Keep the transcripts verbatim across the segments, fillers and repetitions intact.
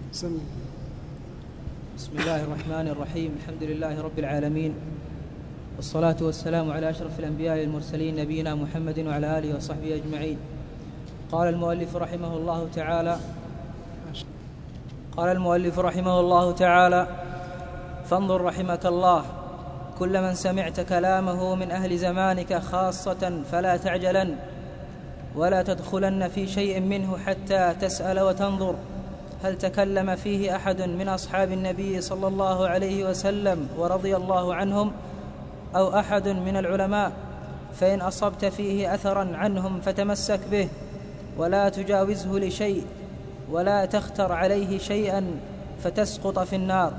سمي. بسم الله الرحمن الرحيم. الحمد لله رب العالمين، والصلاة والسلام على أشرف الأنبياء والمرسلين نبينا محمد وعلى آله وصحبه أجمعين. قال المؤلف رحمه الله تعالى قال المؤلف رحمه الله تعالى فانظر رحمك الله كل من سمعت كلامه من أهل زمانك خاصة فلا تعجلن ولا تدخلن في شيء منه حتى تسأل وتنظر هل تكلم فيه أحد من أصحاب النبي صلى الله عليه وسلم ورضي الله عنهم أو أحد من العلماء، فإن أصبت فيه أثرا عنهم فتمسك به ولا تجاوزه لشيء ولا تختر عليه شيئا فتسقط في النار.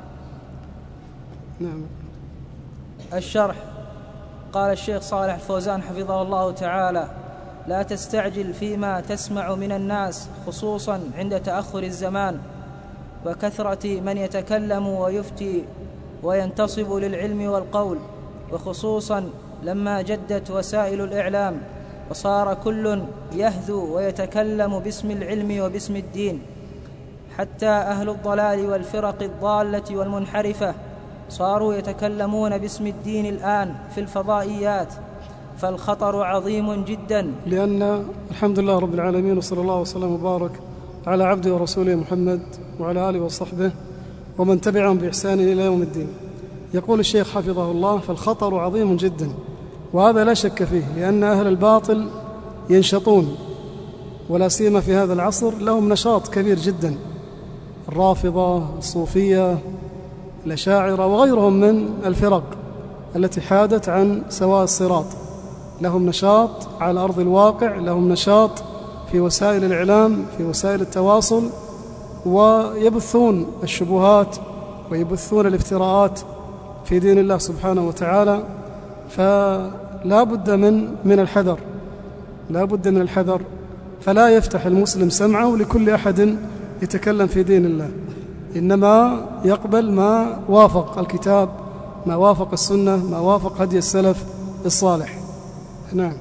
نعم. الشرح. قال الشيخ صالح الفوزان حفظه الله تعالى: لا تستعجل فيما تسمع من الناس، خصوصا عند تأخر الزمان وكثرة من يتكلم ويفتي وينتصب للعلم والقول، وخصوصا لما جدت وسائل الإعلام وصار كل يهذو ويتكلم باسم العلم وباسم الدين، حتى أهل الضلال والفرق الضالة والمنحرفة صاروا يتكلمون باسم الدين الآن في الفضائيات، فالخطر عظيم جدا. لأن الحمد لله رب العالمين، وصلى الله وسلم وبارك على عبده ورسوله محمد وعلى آله وصحبه ومن تبعهم بإحسان إلى يوم الدين. يقول الشيخ حفظه الله: فالخطر عظيم جدا، وهذا لا شك فيه، لأن أهل الباطل ينشطون، ولا سيما في هذا العصر لهم نشاط كبير جدا، الرافضة، الصوفية، الأشاعرة وغيرهم من الفرق التي حادت عن سواء الصراط، لهم نشاط على أرض الواقع، لهم نشاط في وسائل الإعلام، في وسائل التواصل، ويبثون الشبهات ويبثون الافتراءات في دين الله سبحانه وتعالى. فلا بد من من الحذر، لا بد من الحذر، فلا يفتح المسلم سمعه لكل أحد يتكلم في دين الله، إنما يقبل ما وافق الكتاب، ما وافق السنة، ما وافق هدي السلف الصالح. نعم.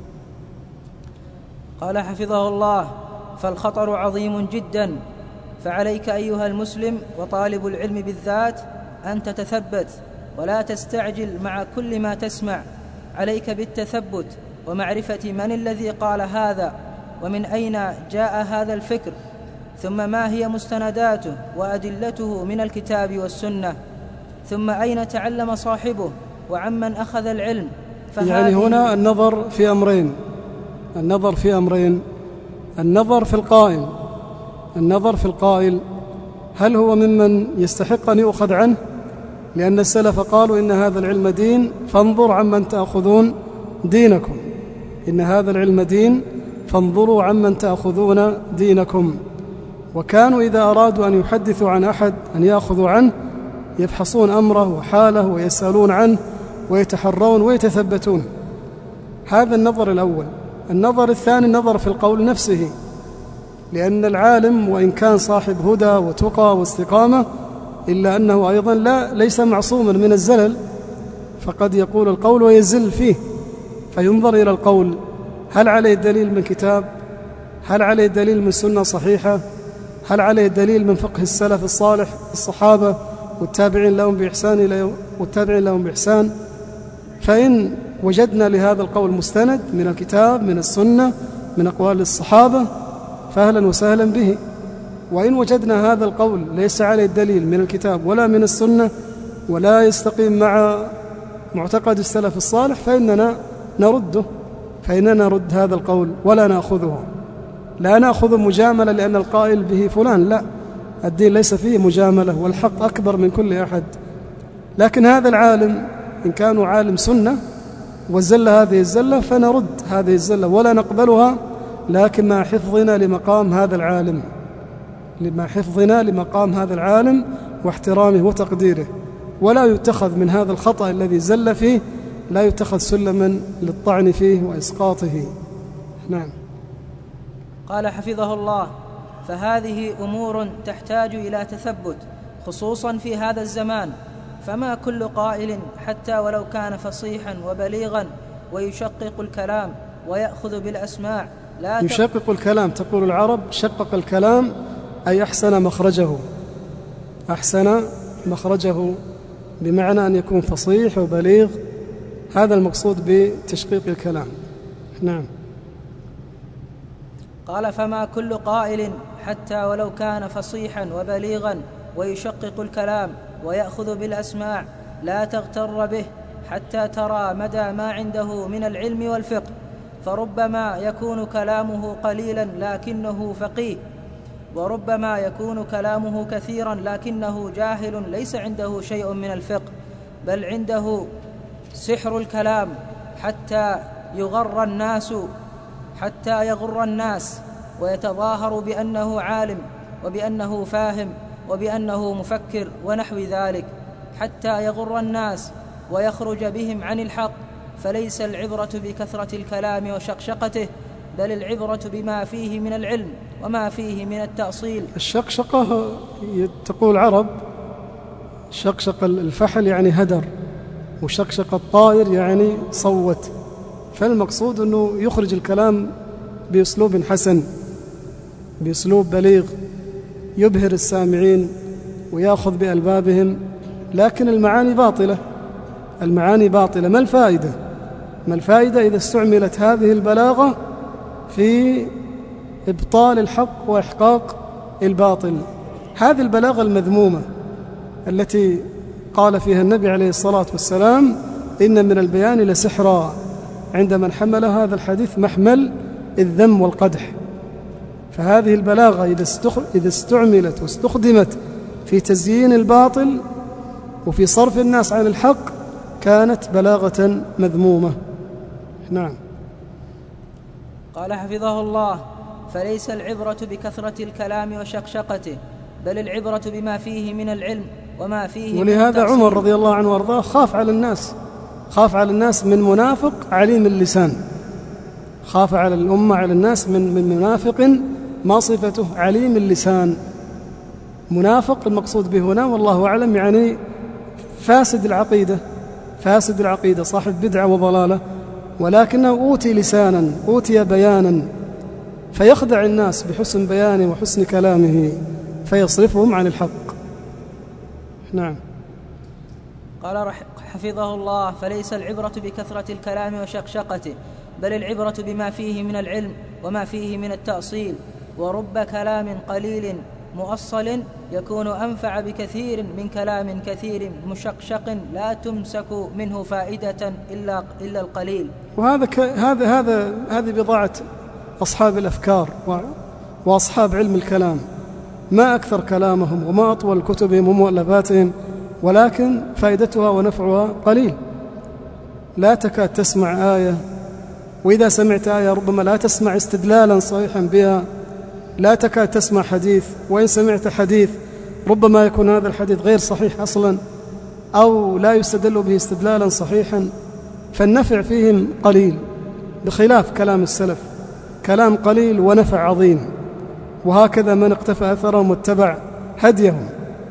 قال حفظه الله: فالخطر عظيم جدا، فعليك أيها المسلم وطالب العلم بالذات أن تتثبت ولا تستعجل مع كل ما تسمع، عليك بالتثبت ومعرفة من الذي قال هذا، ومن أين جاء هذا الفكر، ثم ما هي مستنداته وأدلته من الكتاب والسنة، ثم أين تعلم صاحبه وعمن أخذ العلم. يعني هنا النظر في أمرين النظر في أمرين النظر في القائل النظر في القائل هل هو ممن يستحق أن يؤخذ عنه؟ لأن السلف قالوا: إن هذا العلم دين فانظر عمن تأخذون دينكم. إن هذا العلم دين فانظروا عمن تأخذون دينكم. وكانوا إذا أرادوا أن يحدثوا عن أحد أن يأخذوا عنه يفحصون أمره وحاله ويسألون عنه ويتحرون ويتثبتون. هذا النظر الأول. النظر الثاني النظر في القول نفسه، لأن العالم وإن كان صاحب هدى وتقى واستقامة إلا أنه أيضا لا ليس معصوما من الزلل، فقد يقول القول ويزل فيه، فينظر إلى القول هل عليه دليل من كتاب، هل عليه دليل من سنة صحيحة، هل عليه دليل من فقه السلف الصالح الصحابة والتابعين لهم بإحسان إلى والتابعين لهم بإحسان. فإن وجدنا لهذا القول مستند من الكتاب، من السنة، من أقوال الصحابة، فأهلا وسهلا به. وإن وجدنا هذا القول ليس عليه دليل من الكتاب ولا من السنة ولا يستقيم مع معتقد السلف الصالح، فإننا نرده فإننا نرد هذا القول ولا نأخذه. لا نأخذ مجاملة لأن القائل به فلان، لا، الدين ليس فيه مجاملة، والحق أكبر من كل أحد. لكن هذا العالم إن كانوا عالم سنة وزل هذه الزلة فنرد هذه الزلة ولا نقبلها، لكن مع حفظنا لمقام هذا العالم مع حفظنا لمقام هذا العالم واحترامه وتقديره، ولا يتخذ من هذا الخطأ الذي زل فيه لا يتخذ سلما للطعن فيه وإسقاطه. نعم. قال حفظه الله: فهذه أمور تحتاج إلى تثبت، خصوصا في هذا الزمان، فما كل قائل حتى ولو كان فصيحا وبليغا ويشقق الكلام ويأخذ بالأسماع لا يشقق الكلام. تقول العرب: شقق الكلام أي أحسن مخرجه، أحسن مخرجه بمعنى أن يكون فصيح وبليغ، هذا المقصود بتشقيق الكلام. نعم. قال فما كل قائل حتى ولو كان فصيحا وبليغا ويشقق الكلام ويأخذ بالأسماع لا تغتر به حتى ترى مدى ما عنده من العلم والفقه، فربما يكون كلامه قليلا لكنه فقيه، وربما يكون كلامه كثيرا لكنه جاهل ليس عنده شيء من الفقه، بل عنده سحر الكلام حتى يغر الناس حتى يغر الناس ويتظاهر بأنه عالم وبأنه فاهم وبأنه مفكر ونحو ذلك، حتى يغر الناس ويخرج بهم عن الحق. فليس العبرة بكثرة الكلام وشقشقته، بل العبرة بما فيه من العلم وما فيه من التأصيل. الشقشقة تقول العرب شقشق الفحل يعني هدر، وشقشق الطائر يعني صوت، فالمقصود أنه يخرج الكلام بأسلوب حسن، بأسلوب بليغ يبهر السامعين ويأخذ بألبابهم، لكن المعاني باطلة، المعاني باطلة. ما الفائدة؟ ما الفائدة إذا استعملت هذه البلاغة في إبطال الحق وإحقاق الباطل؟ هذه البلاغة المذمومة التي قال فيها النبي عليه الصلاة والسلام إن من البيان لسحرا، عند من حمل هذا الحديث محمل الذم والقدح. فهذه البلاغة إذا استعملت واستخدمت في تزيين الباطل وفي صرف الناس عن الحق كانت بلاغة مذمومة. نعم. قال حفظه الله فليس العبرة بكثرة الكلام وشقشقته، بل العبرة بما فيه من العلم وما فيه. ولهذا عمر رضي الله عنه وارضاه خاف على الناس، خاف على الناس من منافق عليم اللسان، خاف على الأمة على الناس من من منافق ما صفته عليم اللسان. منافق المقصود به هنا والله أعلم يعني فاسد العقيدة، فاسد العقيدة صاحب بدعة وضلالة، ولكنه أوتي لسانا أوتي بيانا فيخدع الناس بحسن بيانه وحسن كلامه فيصرفهم عن الحق. نعم. قال حفظه الله فليس العبرة بكثرة الكلام وشقشقته، بل العبرة بما فيه من العلم وما فيه من التأصيل، ورب كلام قليل مؤصل يكون أنفع بكثير من كلام كثير مشقشق لا تمسك منه فائدة إلا إلا القليل. وهذا ك... هذا هذا هذه بضاعة أصحاب الأفكار و... وأصحاب علم الكلام، ما أكثر كلامهم وما أطول كتبهم ومؤلفاتهم، ولكن فائدتها ونفعها قليل. لا تكاد تسمع آية، وإذا سمعت آية ربما لا تسمع استدلالا صحيحا بها، لا تكاد تسمع حديث، وإن سمعت حديث ربما يكون هذا الحديث غير صحيح أصلا أو لا يستدل به استدلالا صحيحا، فالنفع فيهم قليل، بخلاف كلام السلف كلام قليل ونفع عظيم. وهكذا من اقتفى أثرهم واتبع هديهم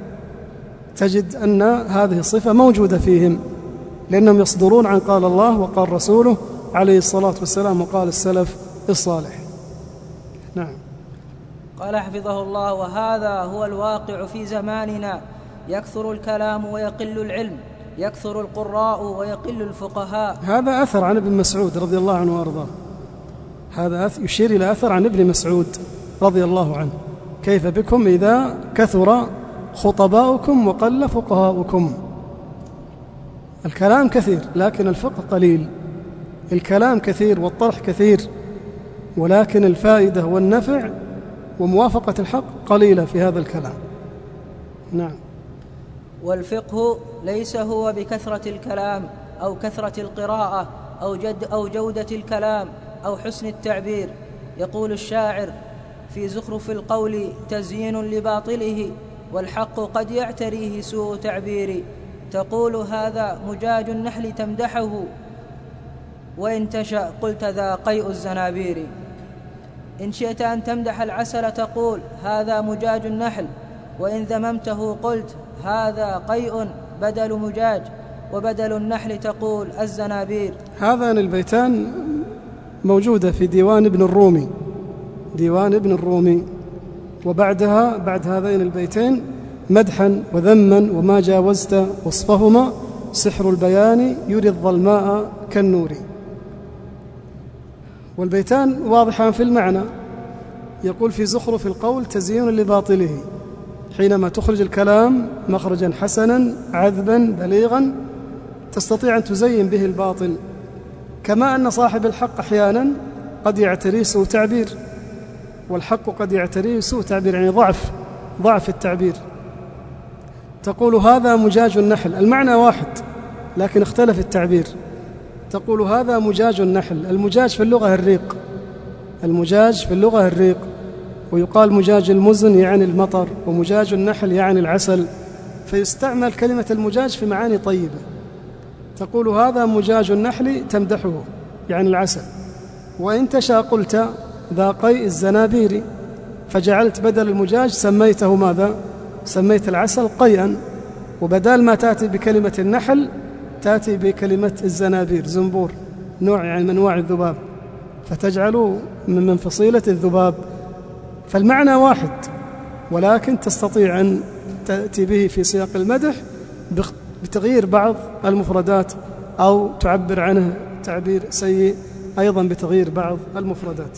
تجد أن هذه الصفة موجودة فيهم، لأنهم يصدرون عن قال الله وقال رسوله عليه الصلاة والسلام وقال السلف الصالح. نعم. قال حفظه الله وهذا هو الواقع في زماننا، يكثر الكلام ويقل العلم، يكثر القراء ويقل الفقهاء. هذا أثر عن ابن مسعود رضي الله عنه وأرضاه، هذا يشير إلى أثر عن ابن مسعود رضي الله عنه: كيف بكم إذا كثر خطباؤكم وقل فقهاؤكم. الكلام كثير لكن الفقه قليل، الكلام كثير والطرح كثير ولكن الفائدة والنفع وموافقة الحق قليلة في هذا الكلام. نعم. والفقه ليس هو بكثرة الكلام أو كثرة القراءة أو, جد أو جودة الكلام أو حسن التعبير. يقول الشاعر في زخرف القول تزيين لباطله، والحق قد يعتريه سوء تعبير. تقول هذا مجاج النحل تمدحه، وإن تشأ قلت ذا قيء الزنابير. إن شئت أن تمدح العسل تقول هذا مجاج النحل، وإن ذممته قلت هذا قيء بدل مجاج، وبدل النحل تقول الزنابير. هذان البيتان موجودة في ديوان ابن الرومي، ديوان ابن الرومي، وبعدها بعد هذين البيتين مدحا وذما وما جاوزت وصفهما سحر البيان يري الظلماء كالنور. والبيتان واضحان في المعنى. يقول في زخرف القول تزيين لباطله، حينما تخرج الكلام مخرجا حسنا عذبا بليغا تستطيع أن تزين به الباطل، كما أن صاحب الحق أحيانا قد يعتريه سوء تعبير، والحق قد يعتريه سوء تعبير يعني ضعف ضعف التعبير. تقول هذا مجاج النحل، المعنى واحد لكن اختلف التعبير. تقول هذا مجاج النحل، المجاج في اللغة الريق، المجاج في اللغة الريق، ويقال مجاج المزن يعني المطر، ومجاج النحل يعني العسل، فيستعمل كلمة المجاج في معاني طيبة. تقول هذا مجاج النحل تمدحه يعني العسل، وإن تشاء قلت ذا قيء الزنابير، فجعلت بدل المجاج سميته ماذا؟ سميت العسل قيئا، وبدال ما تأتي بكلمة النحل تأتي بكلمة الزنابير، زنبور نوع يعني من أنواع الذباب، فتجعله من فصيلة الذباب. فالمعنى واحد، ولكن تستطيع أن تأتي به في سياق المدح بتغيير بعض المفردات، أو تعبر عنه تعبير سيء أيضا بتغيير بعض المفردات.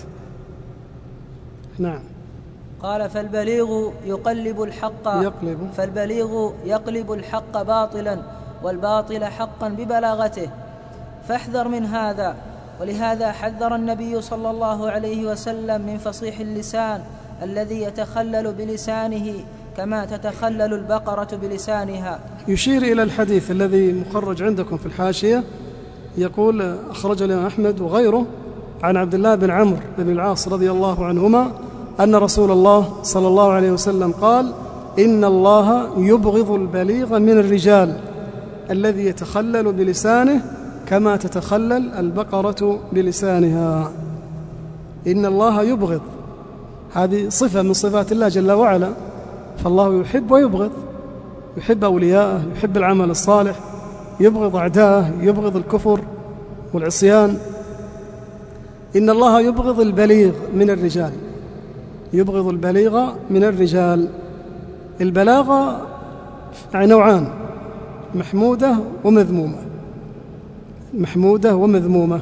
نعم. قال فالبليغ يقلب الحق يقلب فالبليغ يقلب الحق باطلا والباطل حقا ببلاغته، فاحذر من هذا. ولهذا حذر النبي صلى الله عليه وسلم من فصيح اللسان الذي يتخلل بلسانه كما تتخلل البقرة بلسانها. يشير إلى الحديث الذي مخرج عندكم في الحاشية، يقول أخرج الإمام أحمد وغيره عن عبد الله بن عمرو بن العاص رضي الله عنهما أن رسول الله صلى الله عليه وسلم قال إن الله يبغض البليغ من الرجال الذي يتخلل بلسانه كما تتخلل البقرة بلسانها. إن الله يبغض، هذه صفة من صفات الله جل وعلا، فالله يحب ويبغض، يحب أولياءه، يحب العمل الصالح، يبغض أعداءه، يبغض الكفر والعصيان. إن الله يبغض البليغ من الرجال، يبغض البليغ من الرجال. البلاغة نوعان، محمودة ومذمومة، محمودة ومذمومة.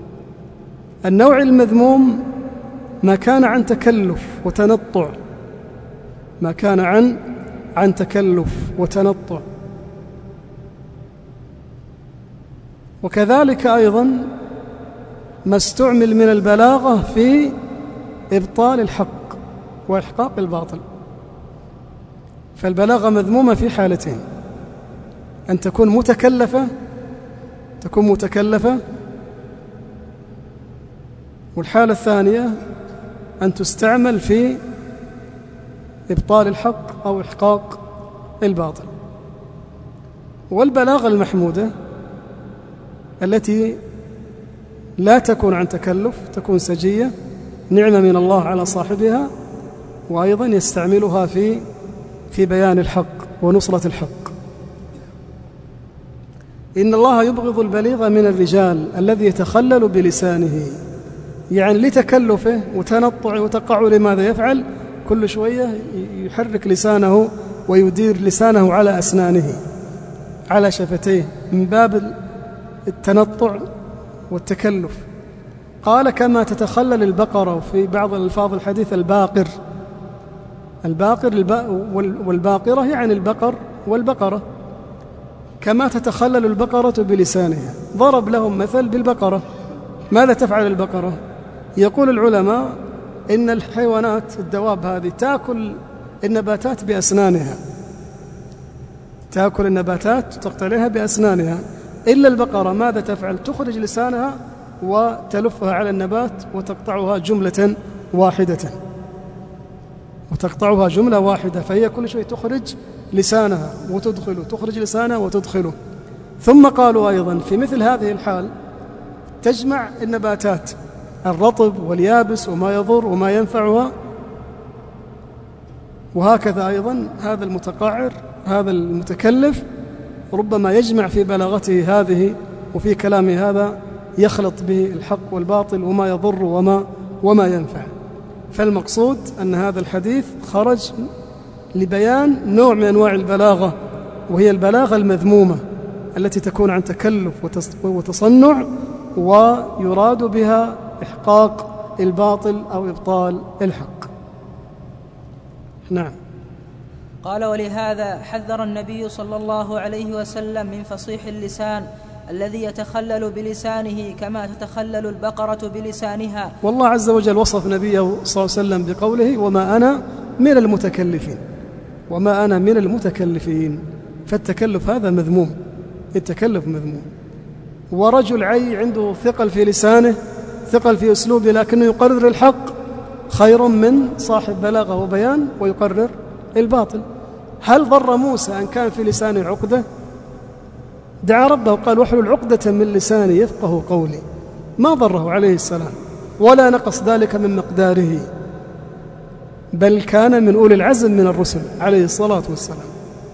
النوع المذموم ما كان عن تكلف وتنطع، ما كان عن عن تكلف وتنطع. وكذلك أيضا ما استعمل من البلاغة في إبطال الحق وإحقاق الباطل. فالبلاغة مذمومة في حالتين: أن تكون متكلفة تكون متكلفة والحالة الثانية أن تستعمل في إبطال الحق أو إحقاق الباطل. والبلاغة المحمودة التي لا تكون عن تكلف، تكون سجية، نعمة من الله على صاحبها، وأيضا يستعملها في في بيان الحق ونصرة الحق. إن الله يبغض البليغ من الرجال الذي يتخلل بلسانه، يعني لتكلفه وتنطع وتقع. لماذا يفعل؟ كل شوية يحرك لسانه ويدير لسانه على أسنانه على شفتيه من باب التنطع والتكلف. قال كما تتخلل البقرة، في بعض الألفاظ الحديث الباقر، الباقر والباقرة يعني البقر والبقرة، كما تتخلل البقرة بلسانها. ضرب لهم مثل بالبقرة. ماذا تفعل البقرة؟ يقول العلماء إن الحيوانات الدواب هذه تأكل النباتات بأسنانها، تأكل النباتات تقتلعها بأسنانها، إلا البقرة ماذا تفعل؟ تخرج لسانها وتلفها على النبات وتقطعها جملة واحدة وتقطعها جملة واحدة فهي كل شيء تخرج لسانها وتدخله، تخرج لسانها وتدخله. ثم قالوا أيضا في مثل هذه الحال تجمع النباتات الرطب واليابس وما يضر وما ينفعها. وهكذا أيضا هذا المتقعر، هذا المتكلف، ربما يجمع في بلاغته هذه وفي كلامه هذا يخلط به الحق والباطل وما يضر وما, وما ينفع. فالمقصود أن هذا الحديث خرج لبيان نوع من أنواع البلاغة، وهي البلاغة المذمومة التي تكون عن تكلف وتصنع ويراد بها إحقاق الباطل أو إبطال الحق. نعم. قال: ولهذا حذر النبي صلى الله عليه وسلم من فصيح اللسان الذي يتخلل بلسانه كما تتخلل البقرة بلسانها. والله عز وجل وصف نبيه صلى الله عليه وسلم بقوله: وما أنا من المتكلفين، وما أنا من المتكلفين. فالتكلف هذا مذموم، التكلف مذموم. ورجل عي عنده ثقل في لسانه، ثقل في أسلوبه، لكنه يقرر الحق خير من صاحب بلاغة وبيان ويقرر الباطل. هل ضر موسى أن كان في لسانه عقدة؟ دعا ربه وقال: واحلل عقدة من لساني يفقه قولي. ما ضره عليه السلام ولا نقص ذلك من مقداره، بل كان من أولي العزم من الرسل عليه الصلاة والسلام.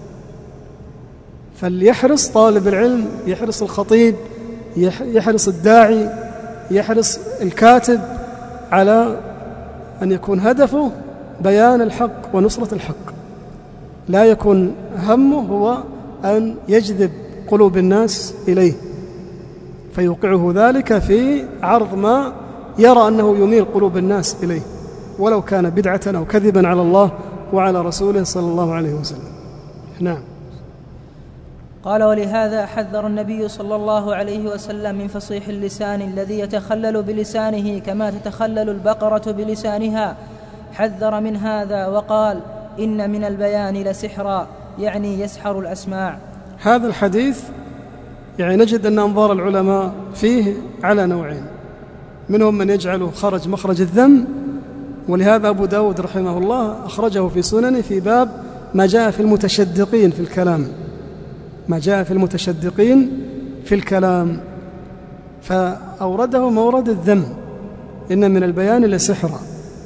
فليحرص طالب العلم، يحرص الخطيب، يحرص الداعي، يحرص الكاتب على أن يكون هدفه بيان الحق ونصرة الحق، لا يكون همه هو أن يجذب قلوب الناس إليه فيوقعه ذلك في عرض ما يرى أنه يميل قلوب الناس إليه، ولو كان بدعة أو كذبا على الله وعلى رسوله صلى الله عليه وسلم. نعم. قال: ولهذا حذر النبي صلى الله عليه وسلم من فصيح اللسان الذي يتخلل بلسانه كما تتخلل البقرة بلسانها، حذر من هذا وقال: إن من البيان لسحرا، يعني يسحر الأسماع. هذا الحديث يعني نجد أن أنظار العلماء فيه على نوعين، منهم من يجعله خرج مخرج الذم، ولهذا أبو داود رحمه الله أخرجه في سننه في باب ما جاء في المتشدقين في الكلام، ما جاء في المتشدقين في الكلام، فأورده مورد الذم، إن من البيان لسحرا.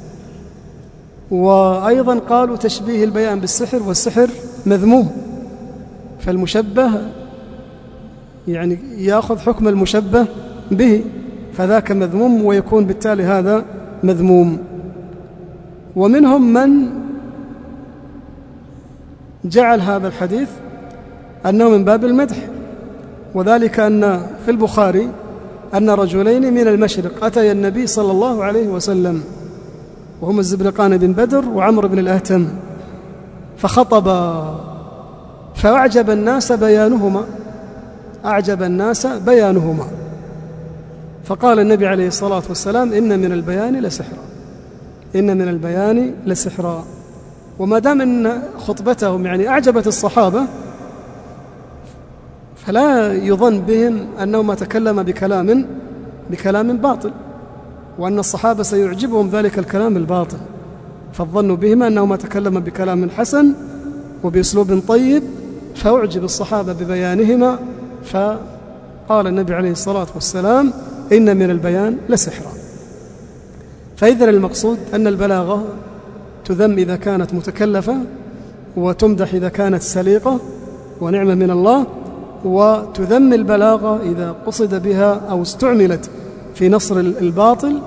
وأيضا قالوا تشبيه البيان بالسحر، والسحر مذموم، فالمشبه يعني يأخذ حكم المشبه به، فذاك مذموم ويكون بالتالي هذا مذموم. ومنهم من جعل هذا الحديث أنه من باب المدح، وذلك أن في البخاري أن رجلين من المشرق أتيا النبي صلى الله عليه وسلم، وهم الزبرقان بن بدر وعمرو بن الأهتم، فخطبا فأعجب الناس بيانهما، أعجب الناس بيانهما، فقال النبي عليه الصلاة والسلام: إن من البيان لسحرا، إن من البيان لسحرا. وما دام أن خطبتهم يعني أعجبت الصحابة، فلا يظن بهم أنه ما تكلم بكلام بكلام باطل، وأن الصحابة سيعجبهم ذلك الكلام الباطل، فالظن بهم أنه ما تكلم بكلام حسن وبأسلوب طيب، فأعجب الصحابة ببيانهما، فقال النبي عليه الصلاة والسلام: إن من البيان لسحرا. فإذن المقصود أن البلاغة تذم إذا كانت متكلفة، وتمدح إذا كانت سليقة ونعمة من الله، وتذم البلاغة إذا قصد بها أو استعملت في نصر الباطل،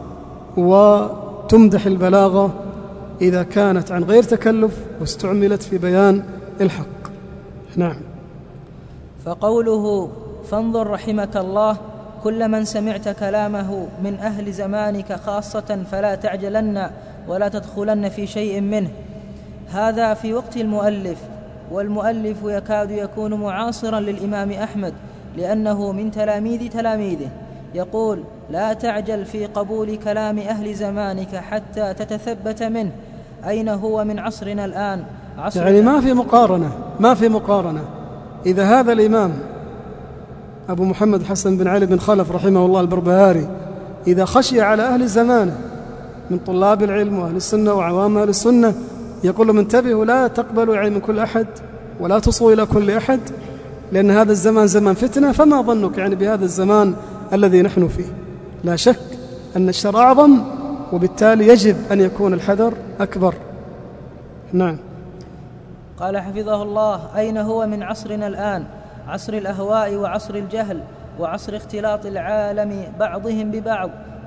وتمدح البلاغة إذا كانت عن غير تكلف واستعملت في بيان الحق. نعم. فقوله: فانظر رحمك الله كل من سمعت كلامه من أهل زمانك خاصة فلا تعجلن ولا تدخلن في شيء منه، هذا في وقت المؤلف، والمؤلف يكاد يكون معاصرا للإمام أحمد لأنه من تلاميذ تلاميذه، يقول: لا تعجل في قبول كلام أهل زمانك حتى تتثبت منه، أين هو من عصرنا الآن؟ عصر يعني ما في مقارنة، ما في مقارنة. إذا هذا الإمام أبو محمد حسن بن علي بن خلف رحمه الله البربهاري إذا خشي على أهل زمانه من طلاب العلم وأهل السنة وعوام أهل السنة، يقول لهم: انتبهوا، لا تقبلوا يعني من كل أحد ولا تصغوا إلى كل أحد، لأن هذا الزمان زمان فتنة، فما ظنك يعني بهذا الزمان الذي نحن فيه؟ لا شك أن الشر أعظم، وبالتالي يجب أن يكون الحذر أكبر. نعم. قال حفظه الله: أين هو من عصرنا الآن؟ عصر الأهواء وعصر الجهل وعصر اختلاط العالم بعضهم ببعض،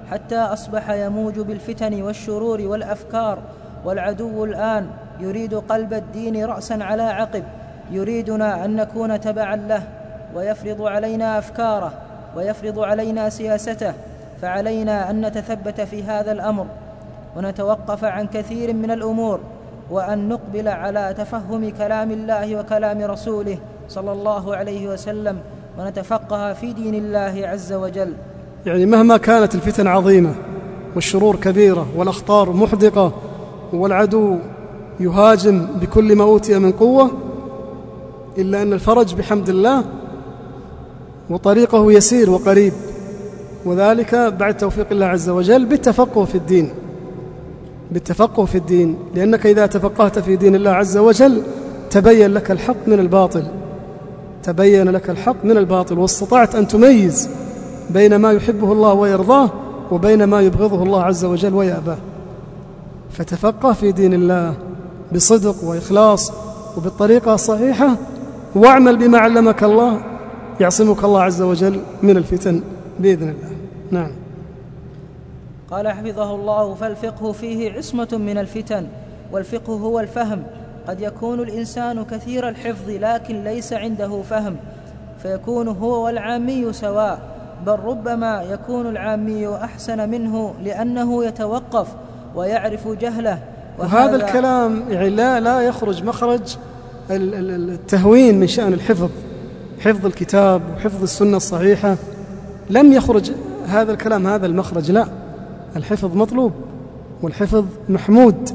حتى أصبح يموج بالفتن والشرور والأفكار، والعدو الآن يريد قلب الدين رأسا على عقب، يريدنا أن نكون تبعا له، ويفرض علينا أفكاره ويفرض علينا سياسته. فعلينا أن نتثبت في هذا الأمر، ونتوقف عن كثير من الأمور، وأن نقبل على تفهم كلام الله وكلام رسوله صلى الله عليه وسلم، ونتفقه في دين الله عز وجل. يعني مهما كانت الفتن عظيمة والشرور كبيرة والأخطار محدقة والعدو يهاجم بكل ما أوتي من قوة، إلا أن الفرج بحمد الله وطريقه يسير وقريب، وذلك بعد توفيق الله عز وجل بالتفقه في الدين بالتفقه في الدين لأنك إذا تفقهت في دين الله عز وجل تبين لك الحق من الباطل تبين لك الحق من الباطل واستطعت أن تميز بين ما يحبه الله ويرضاه وبين ما يبغضه الله عز وجل ويأباه. فتفقه في دين الله بصدق وإخلاص وبالطريقة الصحيحة، واعمل بما علمك الله، يعصمك الله عز وجل من الفتن بإذن الله. نعم. قال حفظه الله: فالفقه فيه عصمة من الفتن، والفقه هو الفهم. قد يكون الإنسان كثير الحفظ لكن ليس عنده فهم، فيكون هو والعامي سواء، بل ربما يكون العامي أحسن منه لأنه يتوقف ويعرف جهله. وهذا الكلام يعني لا, لا يخرج مخرج التهوين من شأن الحفظ، حفظ الكتاب وحفظ السنة الصحيحة، لم يخرج هذا الكلام هذا المخرج، لا، الحفظ مطلوب والحفظ محمود.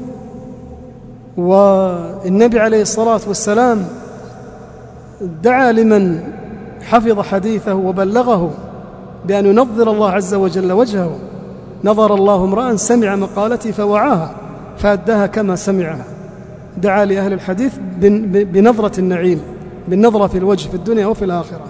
والنبي عليه الصلاة والسلام دعا لمن حفظ حديثه وبلغه بأن ينظر الله عز وجل وجهه: نظر الله امرأ سمع مقالتي فوعاها فأداها كما سمعها. دعا لأهل الحديث بنظرة النعيم، بالنظرة في الوجه في الدنيا وفي الآخرة.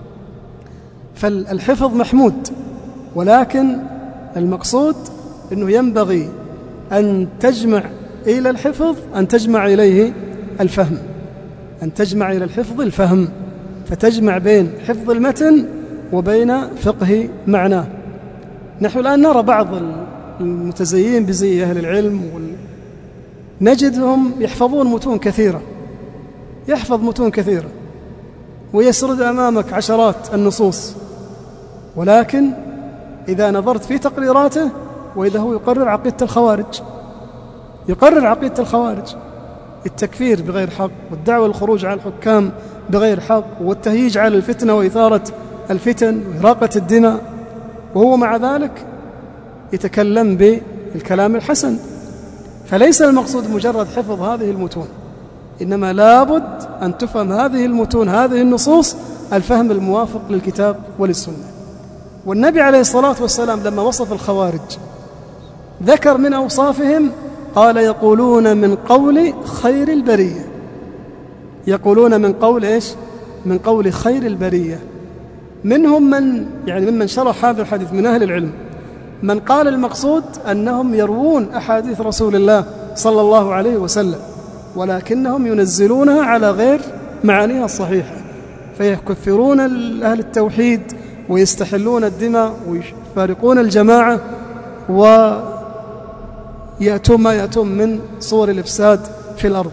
فالحفظ محمود، ولكن المقصود أنه ينبغي أن تجمع إلى الحفظ أن تجمع إليه الفهم أن تجمع إلى الحفظ الفهم فتجمع بين حفظ المتن وبين فقه معناه. نحن الآن نرى بعض المتزيين بزي أهل العلم وال... نجدهم يحفظون متون كثيرة يحفظ متون كثيرة ويسرد أمامك عشرات النصوص، ولكن إذا نظرت في تقريراته وإذا هو يقرر عقيدة الخوارج يقرر عقيدة الخوارج التكفير بغير حق، والدعوة للخروج على الحكام بغير حق، والتهييج على الفتنة وإثارة الفتن وإراقة الدماء، وهو مع ذلك يتكلم بالكلام الحسن. فليس المقصود مجرد حفظ هذه المتون، إنما لابد أن تفهم هذه المتون هذه النصوص الفهم الموافق للكتاب وللسنة. والنبي عليه الصلاة والسلام لما وصف الخوارج ذكر من أوصافهم قال: يقولون من قول خير البرية يقولون من قول إيش؟ من قول خير البرية. منهم من يعني ممن شرح هذا الحديث من أهل العلم من قال المقصود أنهم يروون أحاديث رسول الله صلى الله عليه وسلم، ولكنهم ينزلونها على غير معانيها الصحيحة، فيكفرون أهل التوحيد ويستحلون الدماء ويفارقون الجماعة ويأتون ما يأتون من صور الإفساد في الأرض.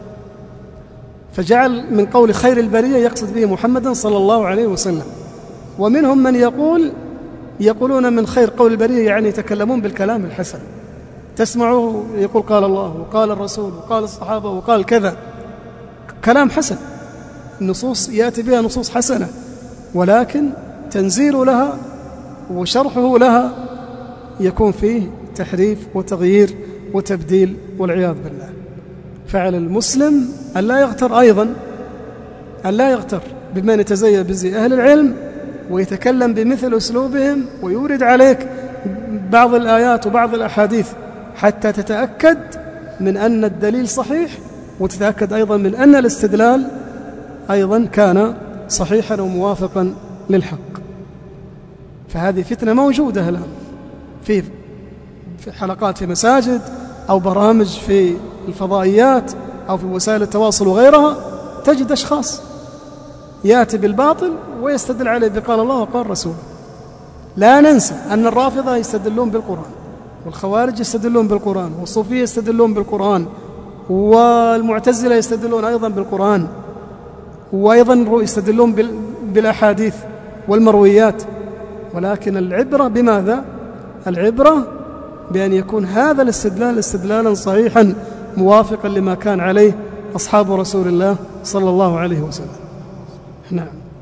فجعل من قول خير البرية يقصد به محمدا صلى الله عليه وسلم. ومنهم من يقول يقولون من خير قول البرية يعني يتكلمون بالكلام الحسن، تسمعه يقول قال الله وقال الرسول وقال الصحابة وقال كذا، كلام حسن، النصوص يأتي بها نصوص حسنة، ولكن تنزيل لها وشرحه لها يكون فيه تحريف وتغيير وتبديل والعياذ بالله. فعلى المسلم أن لا يغتر أيضا أن لا يغتر بمن يتزين بزي أهل العلم ويتكلم بمثل أسلوبهم ويورد عليك بعض الآيات وبعض الأحاديث حتى تتأكد من أن الدليل صحيح، وتتأكد أيضا من أن الاستدلال أيضا كان صحيحا وموافقا للحق. فهذه فتنة موجودة الآن في في حلقات في مساجد أو برامج في الفضائيات أو في وسائل التواصل وغيرها، تجد أشخاص يأتي بالباطل ويستدل عليه بقال الله وقال رسوله، لا ننسى أن الرافضة يستدلون بالقرآن، والخوارج يستدلون بالقرآن، والصوفية يستدلون بالقرآن، والمعتزلة يستدلون أيضا بالقرآن، وأيضا يستدلون بالأحاديث والمرويات. ولكن العبرة بماذا؟ العبرة بأن يكون هذا الاستدلال استدلالا صحيحا موافقا لما كان عليه أصحاب رسول الله صلى الله عليه وسلم. نعم.